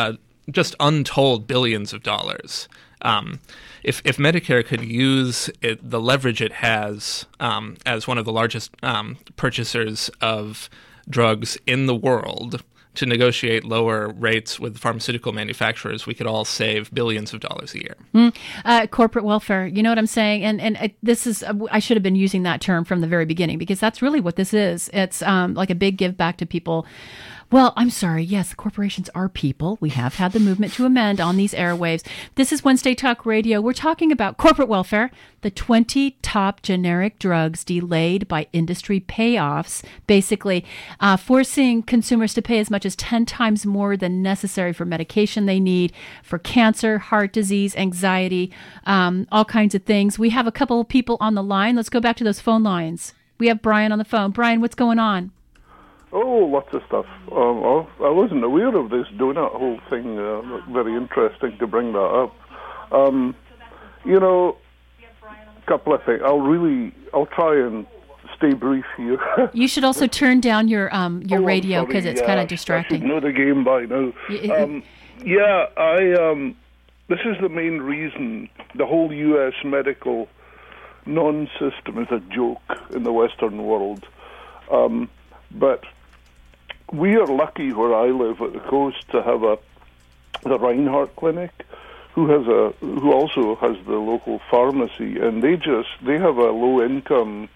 just untold billions of dollars. Um, if if Medicare could use it, the leverage it has um, as one of the largest um, purchasers of drugs in the world to negotiate lower rates with pharmaceutical manufacturers, we could all save billions of dollars a year. Mm. Uh, corporate welfare, you know what I'm saying? And and uh, this is, uh, I should have been using that term from the very beginning, because that's really what this is. It's um, like a big give back to people. Well, I'm sorry. Yes, the corporations are people. We have had the movement to amend on these airwaves. This is Wednesday Talk Radio. We're talking about corporate welfare, the twenty top generic drugs delayed by industry payoffs, basically uh, forcing consumers to pay as much as ten times more than necessary for medication they need for cancer, heart disease, anxiety, um, all kinds of things. We have a couple of people on the line. Let's go back to those phone lines. We have Brian on the phone. Brian, what's going on? Oh, lots of stuff. Um, I wasn't aware of this donut whole thing. Uh, very interesting to bring that up. Um, you know, a couple of things. I'll really, I'll try and stay brief here. You should also turn down your um your oh, radio because it's yeah, kind of distracting. I should know the game by now. Um, yeah, I. Um, this is the main reason the whole U S medical non-system is a joke in the Western world. Um, but we are lucky where I live at the coast to have a the Reinhardt Clinic, who has a who also has the local pharmacy, and they just they have a low income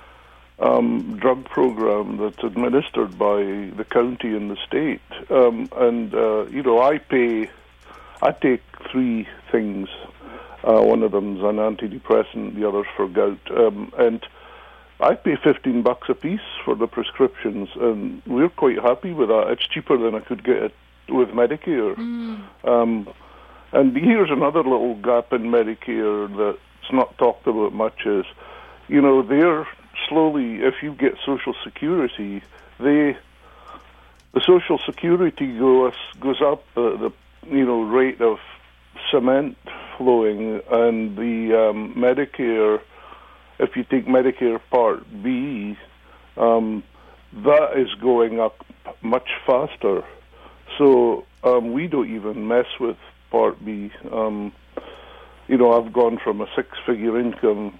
um, drug program that's administered by the county and the state. Um, and uh, you know, I pay I take three things. Uh, one of them's an antidepressant, the other's for gout, um, and I pay fifteen bucks a piece for the prescriptions, and we're quite happy with that. It's cheaper than I could get it with Medicare. Mm. Um, and here's another little gap in Medicare that's not talked about much is, you know, they're slowly, if you get Social Security, they, the Social Security goes, goes up the, the, you know, rate of cement flowing, and the um, Medicare, if you take Medicare Part B, um, that is going up much faster. So um, we don't even mess with Part B. Um, you know, I've gone from a six-figure income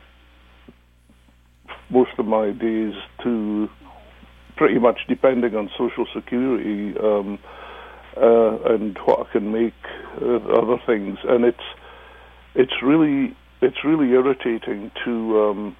most of my days to pretty much depending on Social Security um, uh, and what I can make uh, other things. And it's it's really it's really irritating to um,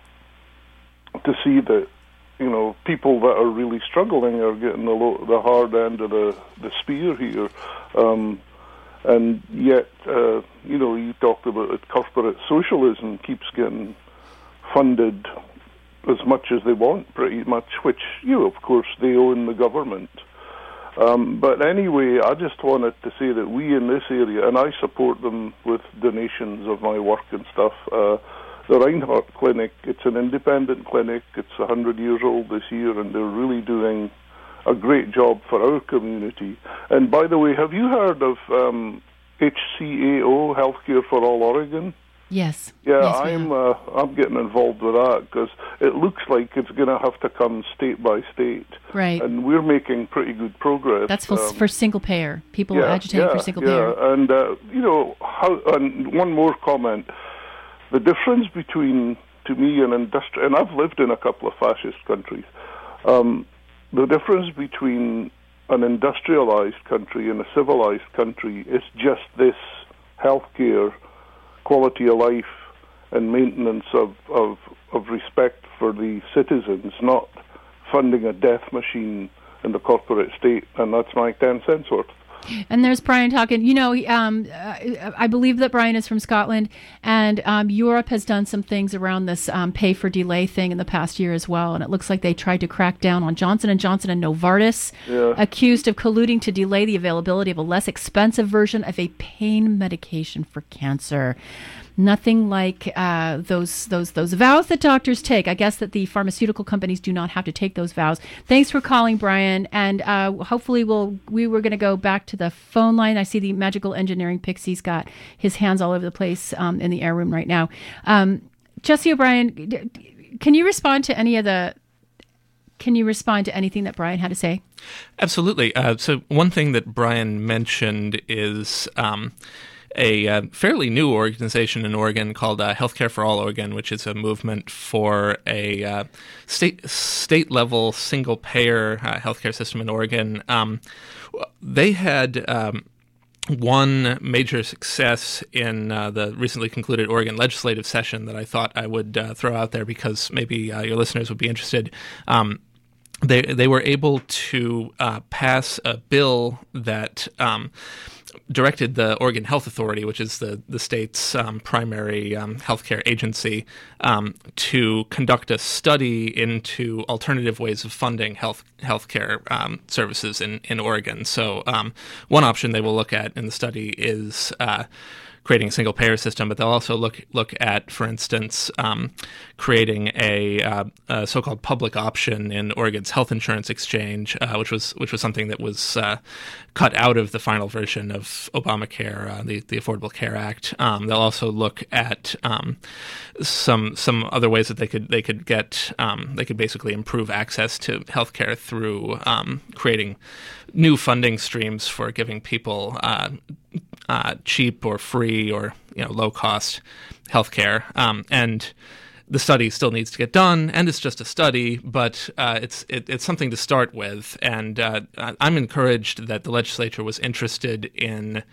to see that, you know, people that are really struggling are getting the low, the hard end of the, the spear here. Um, and yet, uh, you know, you talked about it, corporate socialism keeps getting funded as much as they want, pretty much, which, you know, of course, they own the government. Um, but anyway, I just wanted to say that we in this area, and I support them with donations of my work and stuff, uh, the Reinhardt Clinic, it's an independent clinic, it's one hundred years old this year, and they're really doing a great job for our community. And by the way, have you heard of um, H C A O, Healthcare for All Oregon? Yes. Yeah, yes, I'm uh, I'm getting involved with that because it looks like it's going to have to come state by state. Right. And we're making pretty good progress. That's for, um, for single payer. People yeah, are agitating yeah, for single yeah. payer. And, uh, you know, how, and one more comment. The difference between, to me, an industrial, and I've lived in a couple of fascist countries, um, the difference between an industrialized country and a civilized country is just this healthcare, quality of life, and maintenance of, of, of respect for the citizens, not funding a death machine in the corporate state. And that's my ten cents worth. And there's Brian talking. You know, um, I believe that Brian is from Scotland, and um, Europe has done some things around this um, pay for delay thing in the past year as well. And it looks like they tried to crack down on Johnson and Johnson and Novartis, yeah. accused of colluding to delay the availability of a less expensive version of a pain medication for cancer. Nothing like uh, those those those vows that doctors take. I guess that the pharmaceutical companies do not have to take those vows. Thanks for calling, Brian. And uh, hopefully we'll we were going to go back to the phone line. I see the Magical Engineering Pixie's got his hands all over the place um, in the air room right now. Um, Jesse O'Brien, can you respond to any of the can you respond to anything that Brian had to say? Absolutely. Uh, so one thing that Brian mentioned is um, a uh, fairly new organization in Oregon called uh, Healthcare for All Oregon, which is a movement for a uh, state state level single payer uh, healthcare system in Oregon. Um, they had um, one major success in uh, the recently concluded Oregon legislative session that I thought I would uh, throw out there because maybe uh, your listeners would be interested. Um, they they were able to uh, pass a bill that um, directed the Oregon Health Authority, which is the, the state's um, primary um, healthcare agency, um, to conduct a study into alternative ways of funding health healthcare um, services in, in Oregon. So um, one option they will look at in the study is uh, creating a single payer system, but they'll also look look at, for instance, um, creating a, uh, a so-called public option in Oregon's health insurance exchange, uh, which was which was something that was uh, cut out of the final version of Obamacare, uh, the the Affordable Care Act. Um, they'll also look at um, some some other ways that they could they could get um, they could basically improve access to healthcare through um, creating new funding streams for giving people uh, uh, cheap or free or you know low cost healthcare. Um, and the study still needs to get done, and it's just a study, but uh, it's it, it's something to start with. And uh, I'm encouraged that the legislature was interested in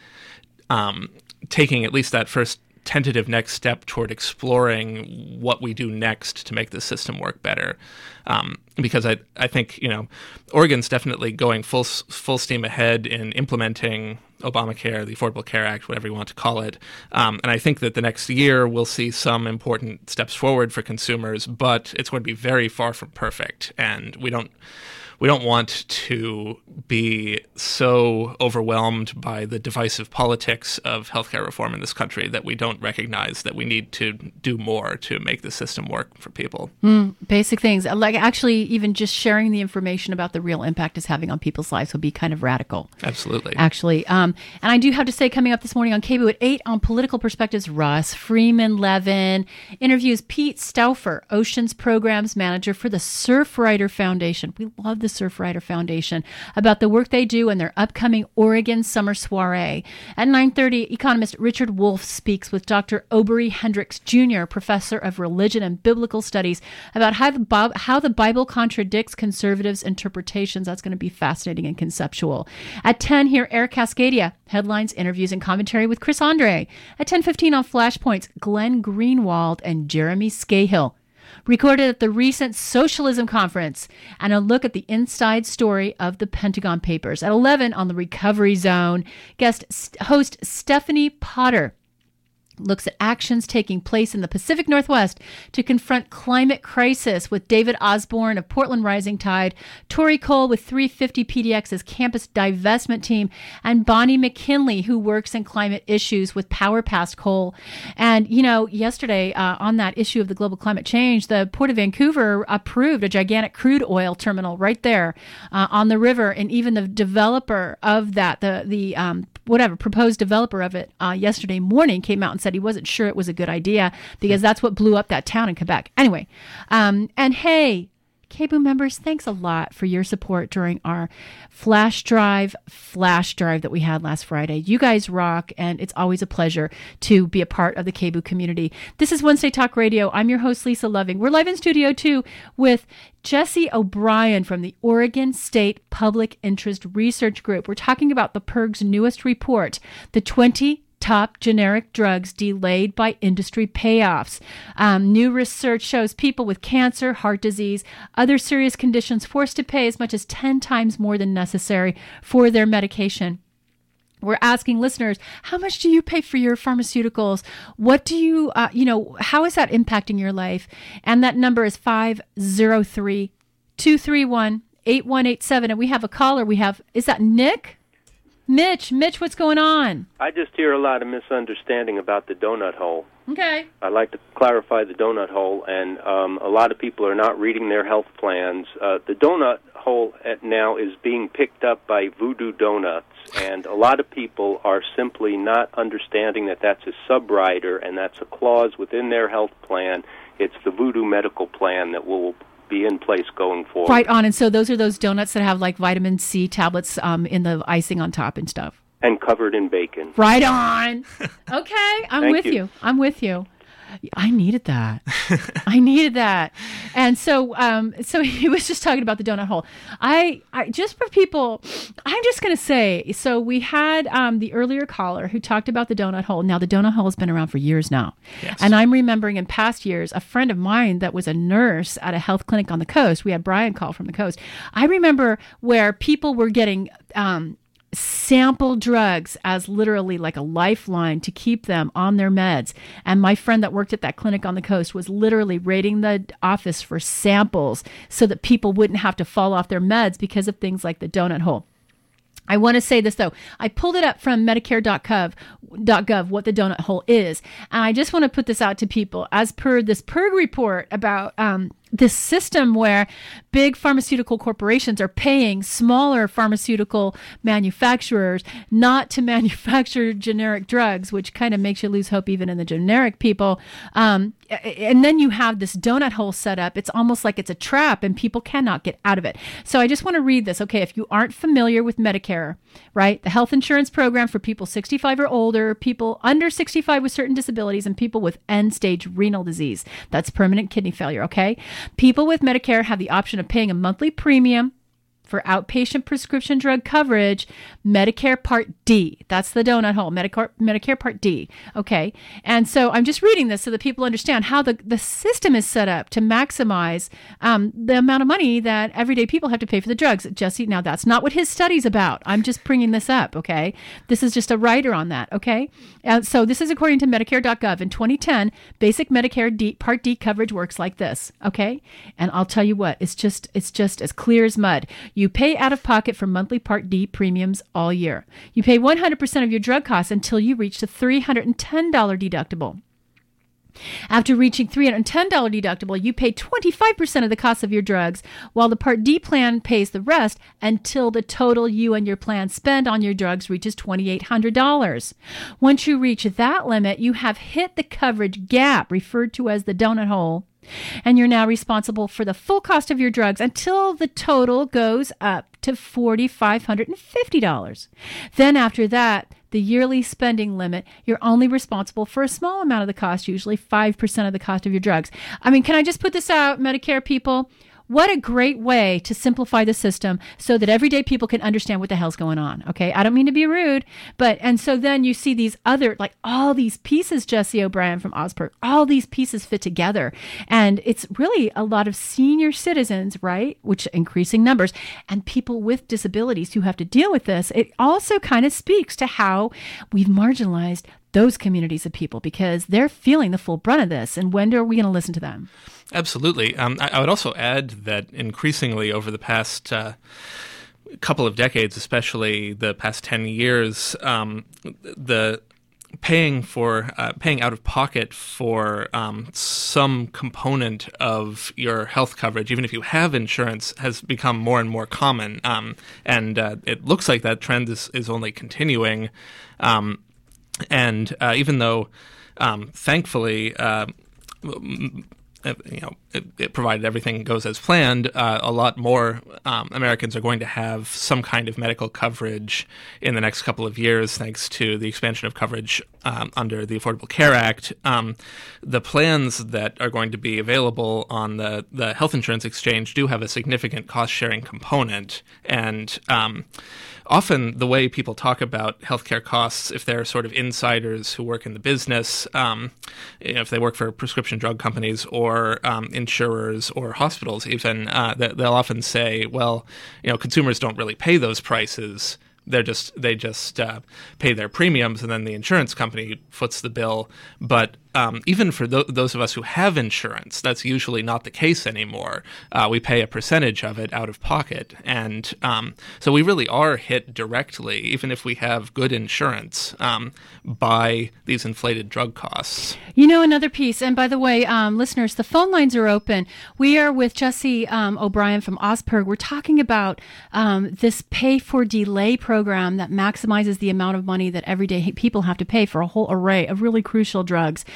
um, taking at least that first tentative next step toward exploring what we do next to make the system work better. Um, because I I think, you know, Oregon's definitely going full full steam ahead in implementing Obamacare, the Affordable Care Act, whatever you want to call it. Um, and I think that the next year we'll see some important steps forward for consumers, but it's going to be very far from perfect. And we don't we don't want to be so overwhelmed by the divisive politics of healthcare reform in this country that we don't recognize that we need to do more to make the system work for people. Mm, basic things. Like actually even just sharing the information about the real impact it's having on people's lives would be kind of radical. Absolutely. Actually. Um, and I do have to say, coming up this morning on K B O O at eight on Political Perspectives, Russ Freeman Levin interviews Pete Stauffer, Oceans Programs Manager for the Surfrider Foundation. We love the Surfrider Foundation, about the work they do and their upcoming Oregon Summer Soiree. At nine thirty, economist Richard Wolff speaks with Doctor Obery Hendricks Junior, professor of religion and biblical studies, about how the, Bob, how the Bible contradicts conservatives' interpretations. That's going to be fascinating and conceptual. At ten, hear Eric Cascadia, headlines, interviews, and commentary with Chris Andre. At ten fifteen on Flashpoints, Glenn Greenwald and Jeremy Scahill, recorded at the recent Socialism Conference, and a look at the inside story of the Pentagon Papers. At eleven on the Recovery Zone, guest host Stephanie Potter looks at actions taking place in the Pacific Northwest to confront climate crisis with David Osborne of Portland Rising Tide, Tori Cole with three fifty P D X's campus divestment team, and Bonnie McKinley, who works in climate issues with Power Past Coal. And, you know, yesterday uh, on that issue of the global climate change, the Port of Vancouver approved a gigantic crude oil terminal right there uh, on the river. And even the developer of that, the, the um, whatever, proposed developer of it uh, yesterday morning came out and said he wasn't sure it was a good idea because that's what blew up that town in Quebec. Anyway, um, and hey, K B O O members, thanks a lot for your support during our flash drive, flash drive that we had last Friday. You guys rock, and it's always a pleasure to be a part of the K B O O community. This is Wednesday Talk Radio. I'm your host, Lisa Loving. We're live in studio, too, with Jesse O'Brien from the Oregon State Public Interest Research Group. We're talking about the P I R G's newest report, the twenty top generic drugs delayed by industry payoffs. Um, new research shows people with cancer, heart disease, other serious conditions forced to pay as much as ten times more than necessary for their medication. We're asking listeners, how much do you pay for your pharmaceuticals? What do you, uh, you know, how is that impacting your life? And that number is five oh three, two three one, eight one eight seven. And we have a caller. We have, is that Nick? Mitch, Mitch, what's going on? I just hear a lot of misunderstanding about the donut hole. Okay. I'd like to clarify the donut hole, and um, a lot of people are not reading their health plans. Uh, the donut hole at now is being picked up by Voodoo Donuts, and a lot of people are simply not understanding that that's a sub-rider and that's a clause within their health plan. It's the Voodoo medical plan that will be in place going forward. Right on. And so those are those donuts that have like vitamin C tablets um, in the icing on top and stuff. And covered in bacon. Right on. Okay, I'm Thank with you. you. I'm with you. I needed that. I needed that. And so um, so he was just talking about the donut hole. I, I just for people, I'm just going to say, so we had um, the earlier caller who talked about the donut hole. Now, the donut hole has been around for years now. Yes. And I'm remembering in past years, a friend of mine that was a nurse at a health clinic on the coast, we had Brian call from the coast. I remember where people were getting um, sample drugs as literally like a lifeline to keep them on their meds. And my friend that worked at that clinic on the coast was literally raiding the office for samples so that people wouldn't have to fall off their meds because of things like the donut hole. I want to say this, though. I pulled it up from Medicare dot gov, what the donut hole is. And I just want to put this out to people. As per this P E R G report about um, this system where big pharmaceutical corporations are paying smaller pharmaceutical manufacturers not to manufacture generic drugs, which kind of makes you lose hope even in the generic people. Um, and then you have this donut hole set up. It's almost like it's a trap and people cannot get out of it. So I just want to read this. Okay, if you aren't familiar with Medicare, right, the health insurance program for people sixty-five or older, people under sixty-five with certain disabilities, and people with end-stage renal disease. That's permanent kidney failure, okay? People with Medicare have the option of paying a monthly premium for outpatient prescription drug coverage, Medicare Part D. That's the donut hole, Medicare, Medicare Part D. Okay. And so I'm just reading this so that people understand how the, the system is set up to maximize um, the amount of money that everyday people have to pay for the drugs. Jesse, now that's not what his study's about. I'm just bringing this up. Okay. This is just a writer on that. Okay. Uh, so this is according to Medicare dot gov. In twenty ten, basic Medicare D, Part D coverage works like this. Okay. And I'll tell you what, it's just, it's just as clear as mud. You pay out of pocket for monthly Part D premiums all year. You pay one hundred percent of your drug costs until you reach the three hundred ten dollars deductible. After reaching three hundred ten dollars deductible, you pay twenty-five percent of the cost of your drugs, while the Part D plan pays the rest until the total you and your plan spend on your drugs reaches two thousand eight hundred dollars. Once you reach that limit, you have hit the coverage gap, referred to as the donut hole, and you're now responsible for the full cost of your drugs until the total goes up to four thousand five hundred fifty dollars. Then after that, the yearly spending limit, you're only responsible for a small amount of the cost, usually five percent of the cost of your drugs. I mean, can I just put this out, Medicare people? What a great way to simplify the system so that everyday people can understand what the hell's going on. Okay. I don't mean to be rude, but, and so then you see these other, like all these pieces, Jesse O'Brien from Osberg, all these pieces fit together. And it's really a lot of senior citizens, right? Which increasing numbers, and people with disabilities who have to deal with this. It also kind of speaks to how we've marginalized those communities of people because they're feeling the full brunt of this. And when are we going to listen to them? Absolutely. Um, I, I would also add that increasingly over the past uh, couple of decades, especially the past ten years, um, the paying for uh, paying out of pocket for um, some component of your health coverage, even if you have insurance, has become more and more common. Um, and uh, it looks like that trend is, is only continuing. Um, and uh, even though, um, thankfully, uh, you know, it, it provided everything goes as planned, uh, a lot more um, Americans are going to have some kind of medical coverage in the next couple of years, thanks to the expansion of coverage um, under the Affordable Care Act. Um, the plans that are going to be available on the, the health insurance exchange do have a significant cost-sharing component, and um, often the way people talk about healthcare costs, if they're sort of insiders who work in the business, um, you know, if they work for prescription drug companies or um, insurers or hospitals even, uh, they'll often say, well, you know, consumers don't really pay those prices. They're just they just uh, pay their premiums, and then the insurance company foots the bill. But um, even for th- those of us who have insurance, that's usually not the case anymore. Uh, we pay a percentage of it out of pocket, and um, so we really are hit directly, even if we have good insurance, um, by these inflated drug costs. You know, another piece, and by the way, um, listeners, the phone lines are open. We are with Jesse um, O'Brien from Osberg. We're talking about um, this pay-for-delay program that maximizes the amount of money that everyday people have to pay for a whole array of really crucial drugs.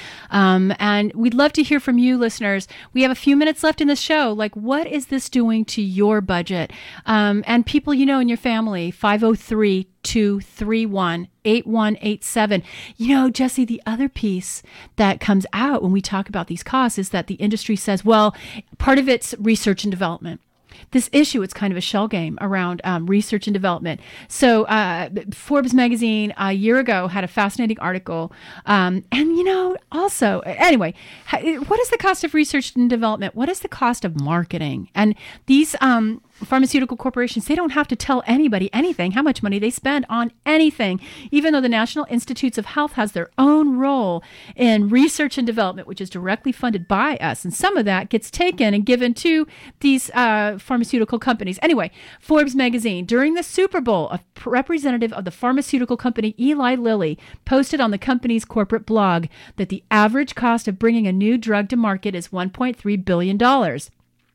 Um, and we'd love to hear from you, listeners. We have a few minutes left in the show. Like, what is this doing to your budget? Um, and people you know in your family, five oh three, two three one, eight one eight seven. You know, Jesse, the other piece that comes out when we talk about these costs is that the industry says, well, part of it's research and development. This issue, it's kind of a shell game around um, research and development. So uh, Forbes magazine a year ago had a fascinating article. Um, and, you know, also, anyway, what is the cost of research and development? What is the cost of marketing? And these um, pharmaceutical corporations, they don't have to tell anybody anything, how much money they spend on anything, even though the National Institutes of Health has their own role in research and development, which is directly funded by us. And some of that gets taken and given to these uh, pharmaceutical companies. Anyway, Forbes magazine, during the Super Bowl, a representative of the pharmaceutical company Eli Lilly posted on the company's corporate blog that the average cost of bringing a new drug to market is one point three billion dollars.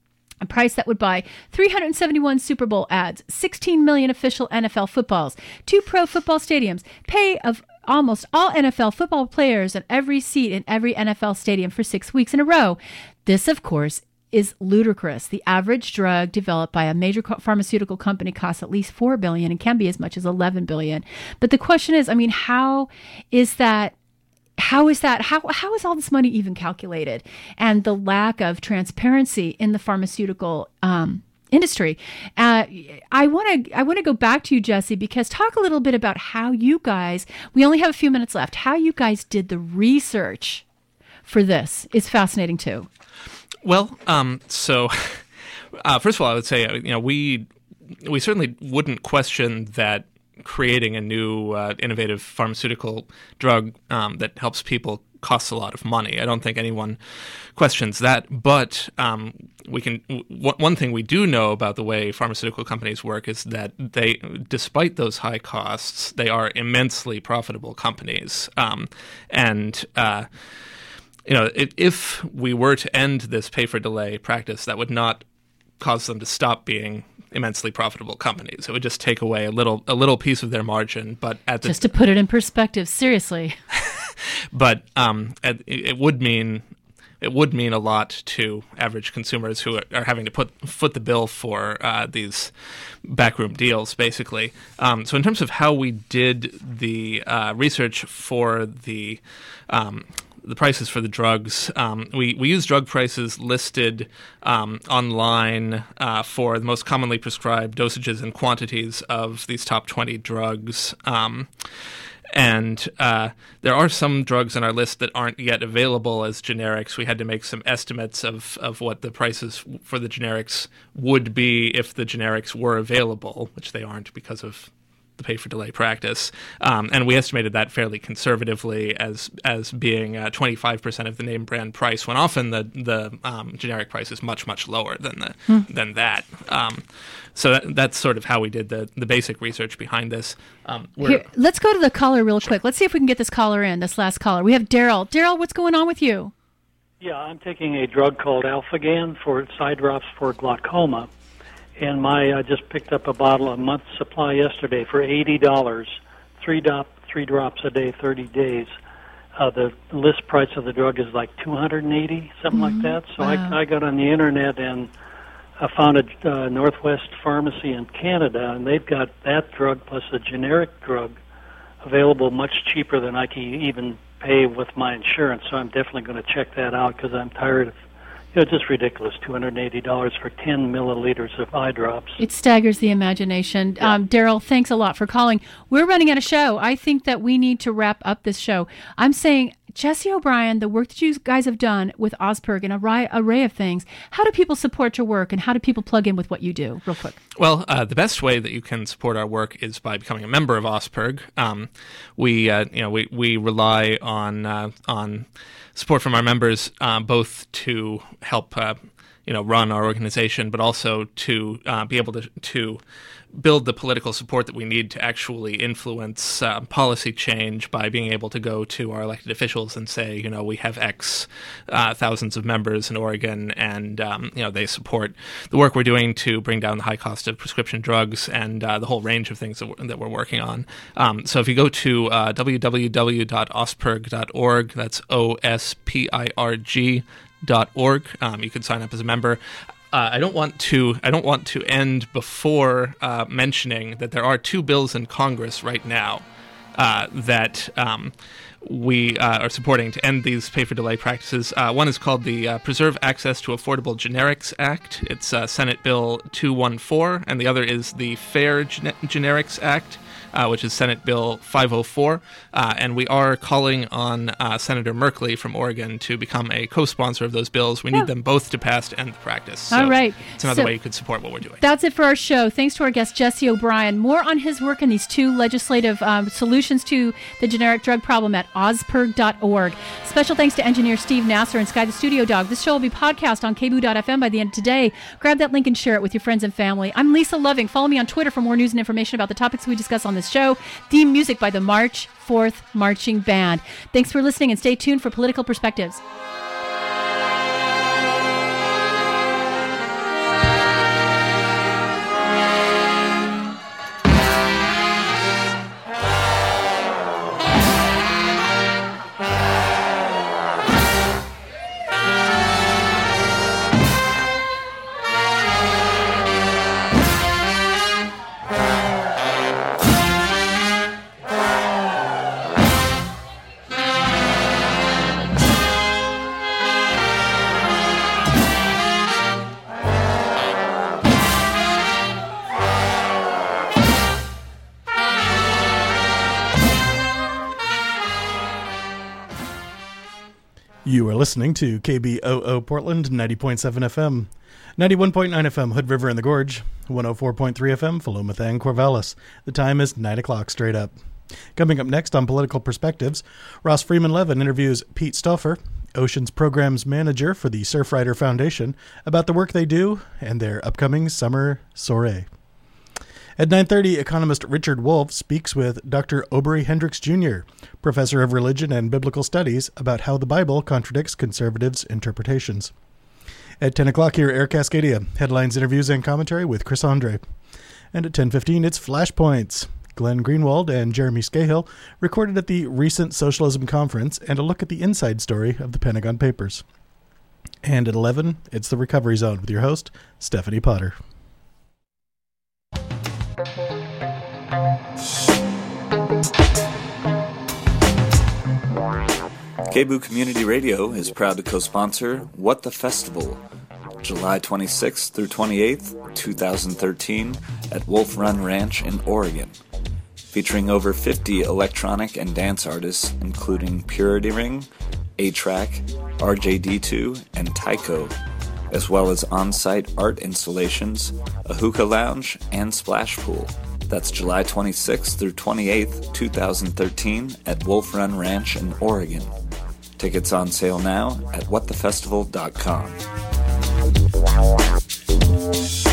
A price that would buy three hundred seventy-one Super Bowl ads, sixteen million official N F L footballs, two pro football stadiums, pay of almost all N F L football players and every seat in every N F L stadium for six weeks in a row. This, of course, is ludicrous. The average drug developed by a major pharmaceutical company costs at least four billion dollars and can be as much as eleven billion dollars. But the question is, I mean, how is that How is that? How how is all this money even calculated? And the lack of transparency in the pharmaceutical um, industry. Uh, I want to I want to go back to you, Jesse, because talk a little bit about how you guys. We only have a few minutes left. How you guys did the research for this is fascinating too. Well, um, so uh, first of all, I would say you know we we certainly wouldn't question that creating a new uh, innovative pharmaceutical drug um, that helps people costs a lot of money. I don't think anyone questions that. But um, we can. W- one thing we do know about the way pharmaceutical companies work is that they, despite those high costs, they are immensely profitable companies. Um, and uh, you know, if, if we were to end this pay-for-delay practice, that would not cause them to stop being immensely profitable companies. It would just take away a little a little piece of their margin. But at the just to put it in perspective, seriously. But um, it, it would mean it would mean a lot to average consumers who are, are having to put foot the bill for uh, these backroom deals, basically. Um, so in terms of how we did the uh, research for the um, the prices for the drugs, um, we, we use drug prices listed um, online uh, for the most commonly prescribed dosages and quantities of these top twenty drugs. Um, and uh, there are some drugs on our list that aren't yet available as generics. We had to make some estimates of, of what the prices for the generics would be if the generics were available, which they aren't because of the pay-for-delay practice, um, and we estimated that fairly conservatively as as being uh, twenty-five percent of the name brand price, when often the the um, generic price is much much lower than the hmm. than that. Um, so that, that's sort of how we did the the basic research behind this. Um, Here, let's go to the caller real quick. Let's see if we can get this caller in. This last caller, we have Daryl. Daryl, what's going on with you? Yeah, I'm taking a drug called Alphagan for side drops for glaucoma. And my I just picked up a bottle, a month's supply yesterday for eighty dollars, three drop, three drops a day, thirty days. Uh, the list price of the drug is like two hundred and eighty, something mm-hmm. like that. So wow. I, I got on the internet and I found a uh, Northwest Pharmacy in Canada, and they've got that drug plus a generic drug available much cheaper than I can even pay with my insurance. So I'm definitely going to check that out because I'm tired of. It's just ridiculous, two hundred eighty dollars for ten milliliters of eye drops. It staggers the imagination. Yeah. Um, Daryl, thanks a lot for calling. We're running out of show. I think that we need to wrap up this show. I'm saying, Jesse O'Brien, the work that you guys have done with OSPRG and a array of things, how do people support your work and how do people plug in with what you do? Real quick. Well, uh, the best way that you can support our work is by becoming a member of OSPRG. Um, we, uh, you know, we, we rely on uh, on support from our members, uh, both to help uh, you know, run our organization, but also to uh, be able to to build the political support that we need to actually influence uh, policy change by being able to go to our elected officials and say, you know, we have X uh, thousands of members in Oregon, and um, you know, they support the work we're doing to bring down the high cost of prescription drugs and uh, the whole range of things that we're, that we're working on. Um, so if you go to uh, w w w dot ospirg dot org, that's O S P I R G dot org, um, you can sign up as a member. Uh, I don't want to. I don't want to end before uh, mentioning that there are two bills in Congress right now uh, that um, we uh, are supporting to end these pay-for-delay practices. Uh, one is called the uh, Preserve Access to Affordable Generics Act. It's uh, Senate Bill two fourteen, and the other is the Fair Gen- Generics Act, uh, which is Senate Bill five oh four. Uh, and we are calling on uh, Senator Merkley from Oregon to become a co-sponsor of those bills. We need Oh. them both to pass to end the practice. So All right. it's another So- way you could support what we're doing. That's it for our show. Thanks to our guest, Jesse O'Brien. More on his work in these two legislative um, solutions to the generic drug problem at ospirg dot org. Special thanks to engineer Steve Nasser and Sky the Studio Dog. This show will be podcast on k b o dot f m by the end of today. Grab that link and share it with your friends and family. I'm Lisa Loving. Follow me on Twitter for more news and information about the topics we discuss on this show. Theme music by the March fourth Marching Band. Thanks for listening, and stay tuned for Political Perspectives. You are listening to K B O O Portland, ninety point seven F M, ninety-one point nine F M Hood River and the Gorge, one oh four point three F M Philomath Corvallis. The time is nine o'clock straight up. Coming up next on Political Perspectives, Ross Freeman-Levin interviews Pete Stauffer, Oceans Programs Manager for the Surfrider Foundation, about the work they do and their upcoming summer soiree. At nine thirty, economist Richard Wolff speaks with Doctor Aubrey Hendricks Junior, professor of religion and biblical studies, about how the Bible contradicts conservatives' interpretations. At ten o'clock here, Air Cascadia, headlines, interviews, and commentary with Chris Andre. And at ten fifteen, it's Flashpoints. Glenn Greenwald and Jeremy Scahill recorded at the recent Socialism Conference, and a look at the inside story of the Pentagon Papers. And at eleven, it's the Recovery Zone with your host, Stephanie Potter. K B O O Community Radio is proud to co-sponsor What the Festival, July twenty-sixth through twenty-eighth, twenty thirteen, at Wolf Run Ranch in Oregon. Featuring over fifty electronic and dance artists, including Purity Ring, A-Track, R J D two, and Tycho, as well as on-site art installations, a hookah lounge, and splash pool. That's July twenty-sixth through twenty-eighth, twenty thirteen, at Wolf Run Ranch in Oregon. Tickets on sale now at what the festival dot com.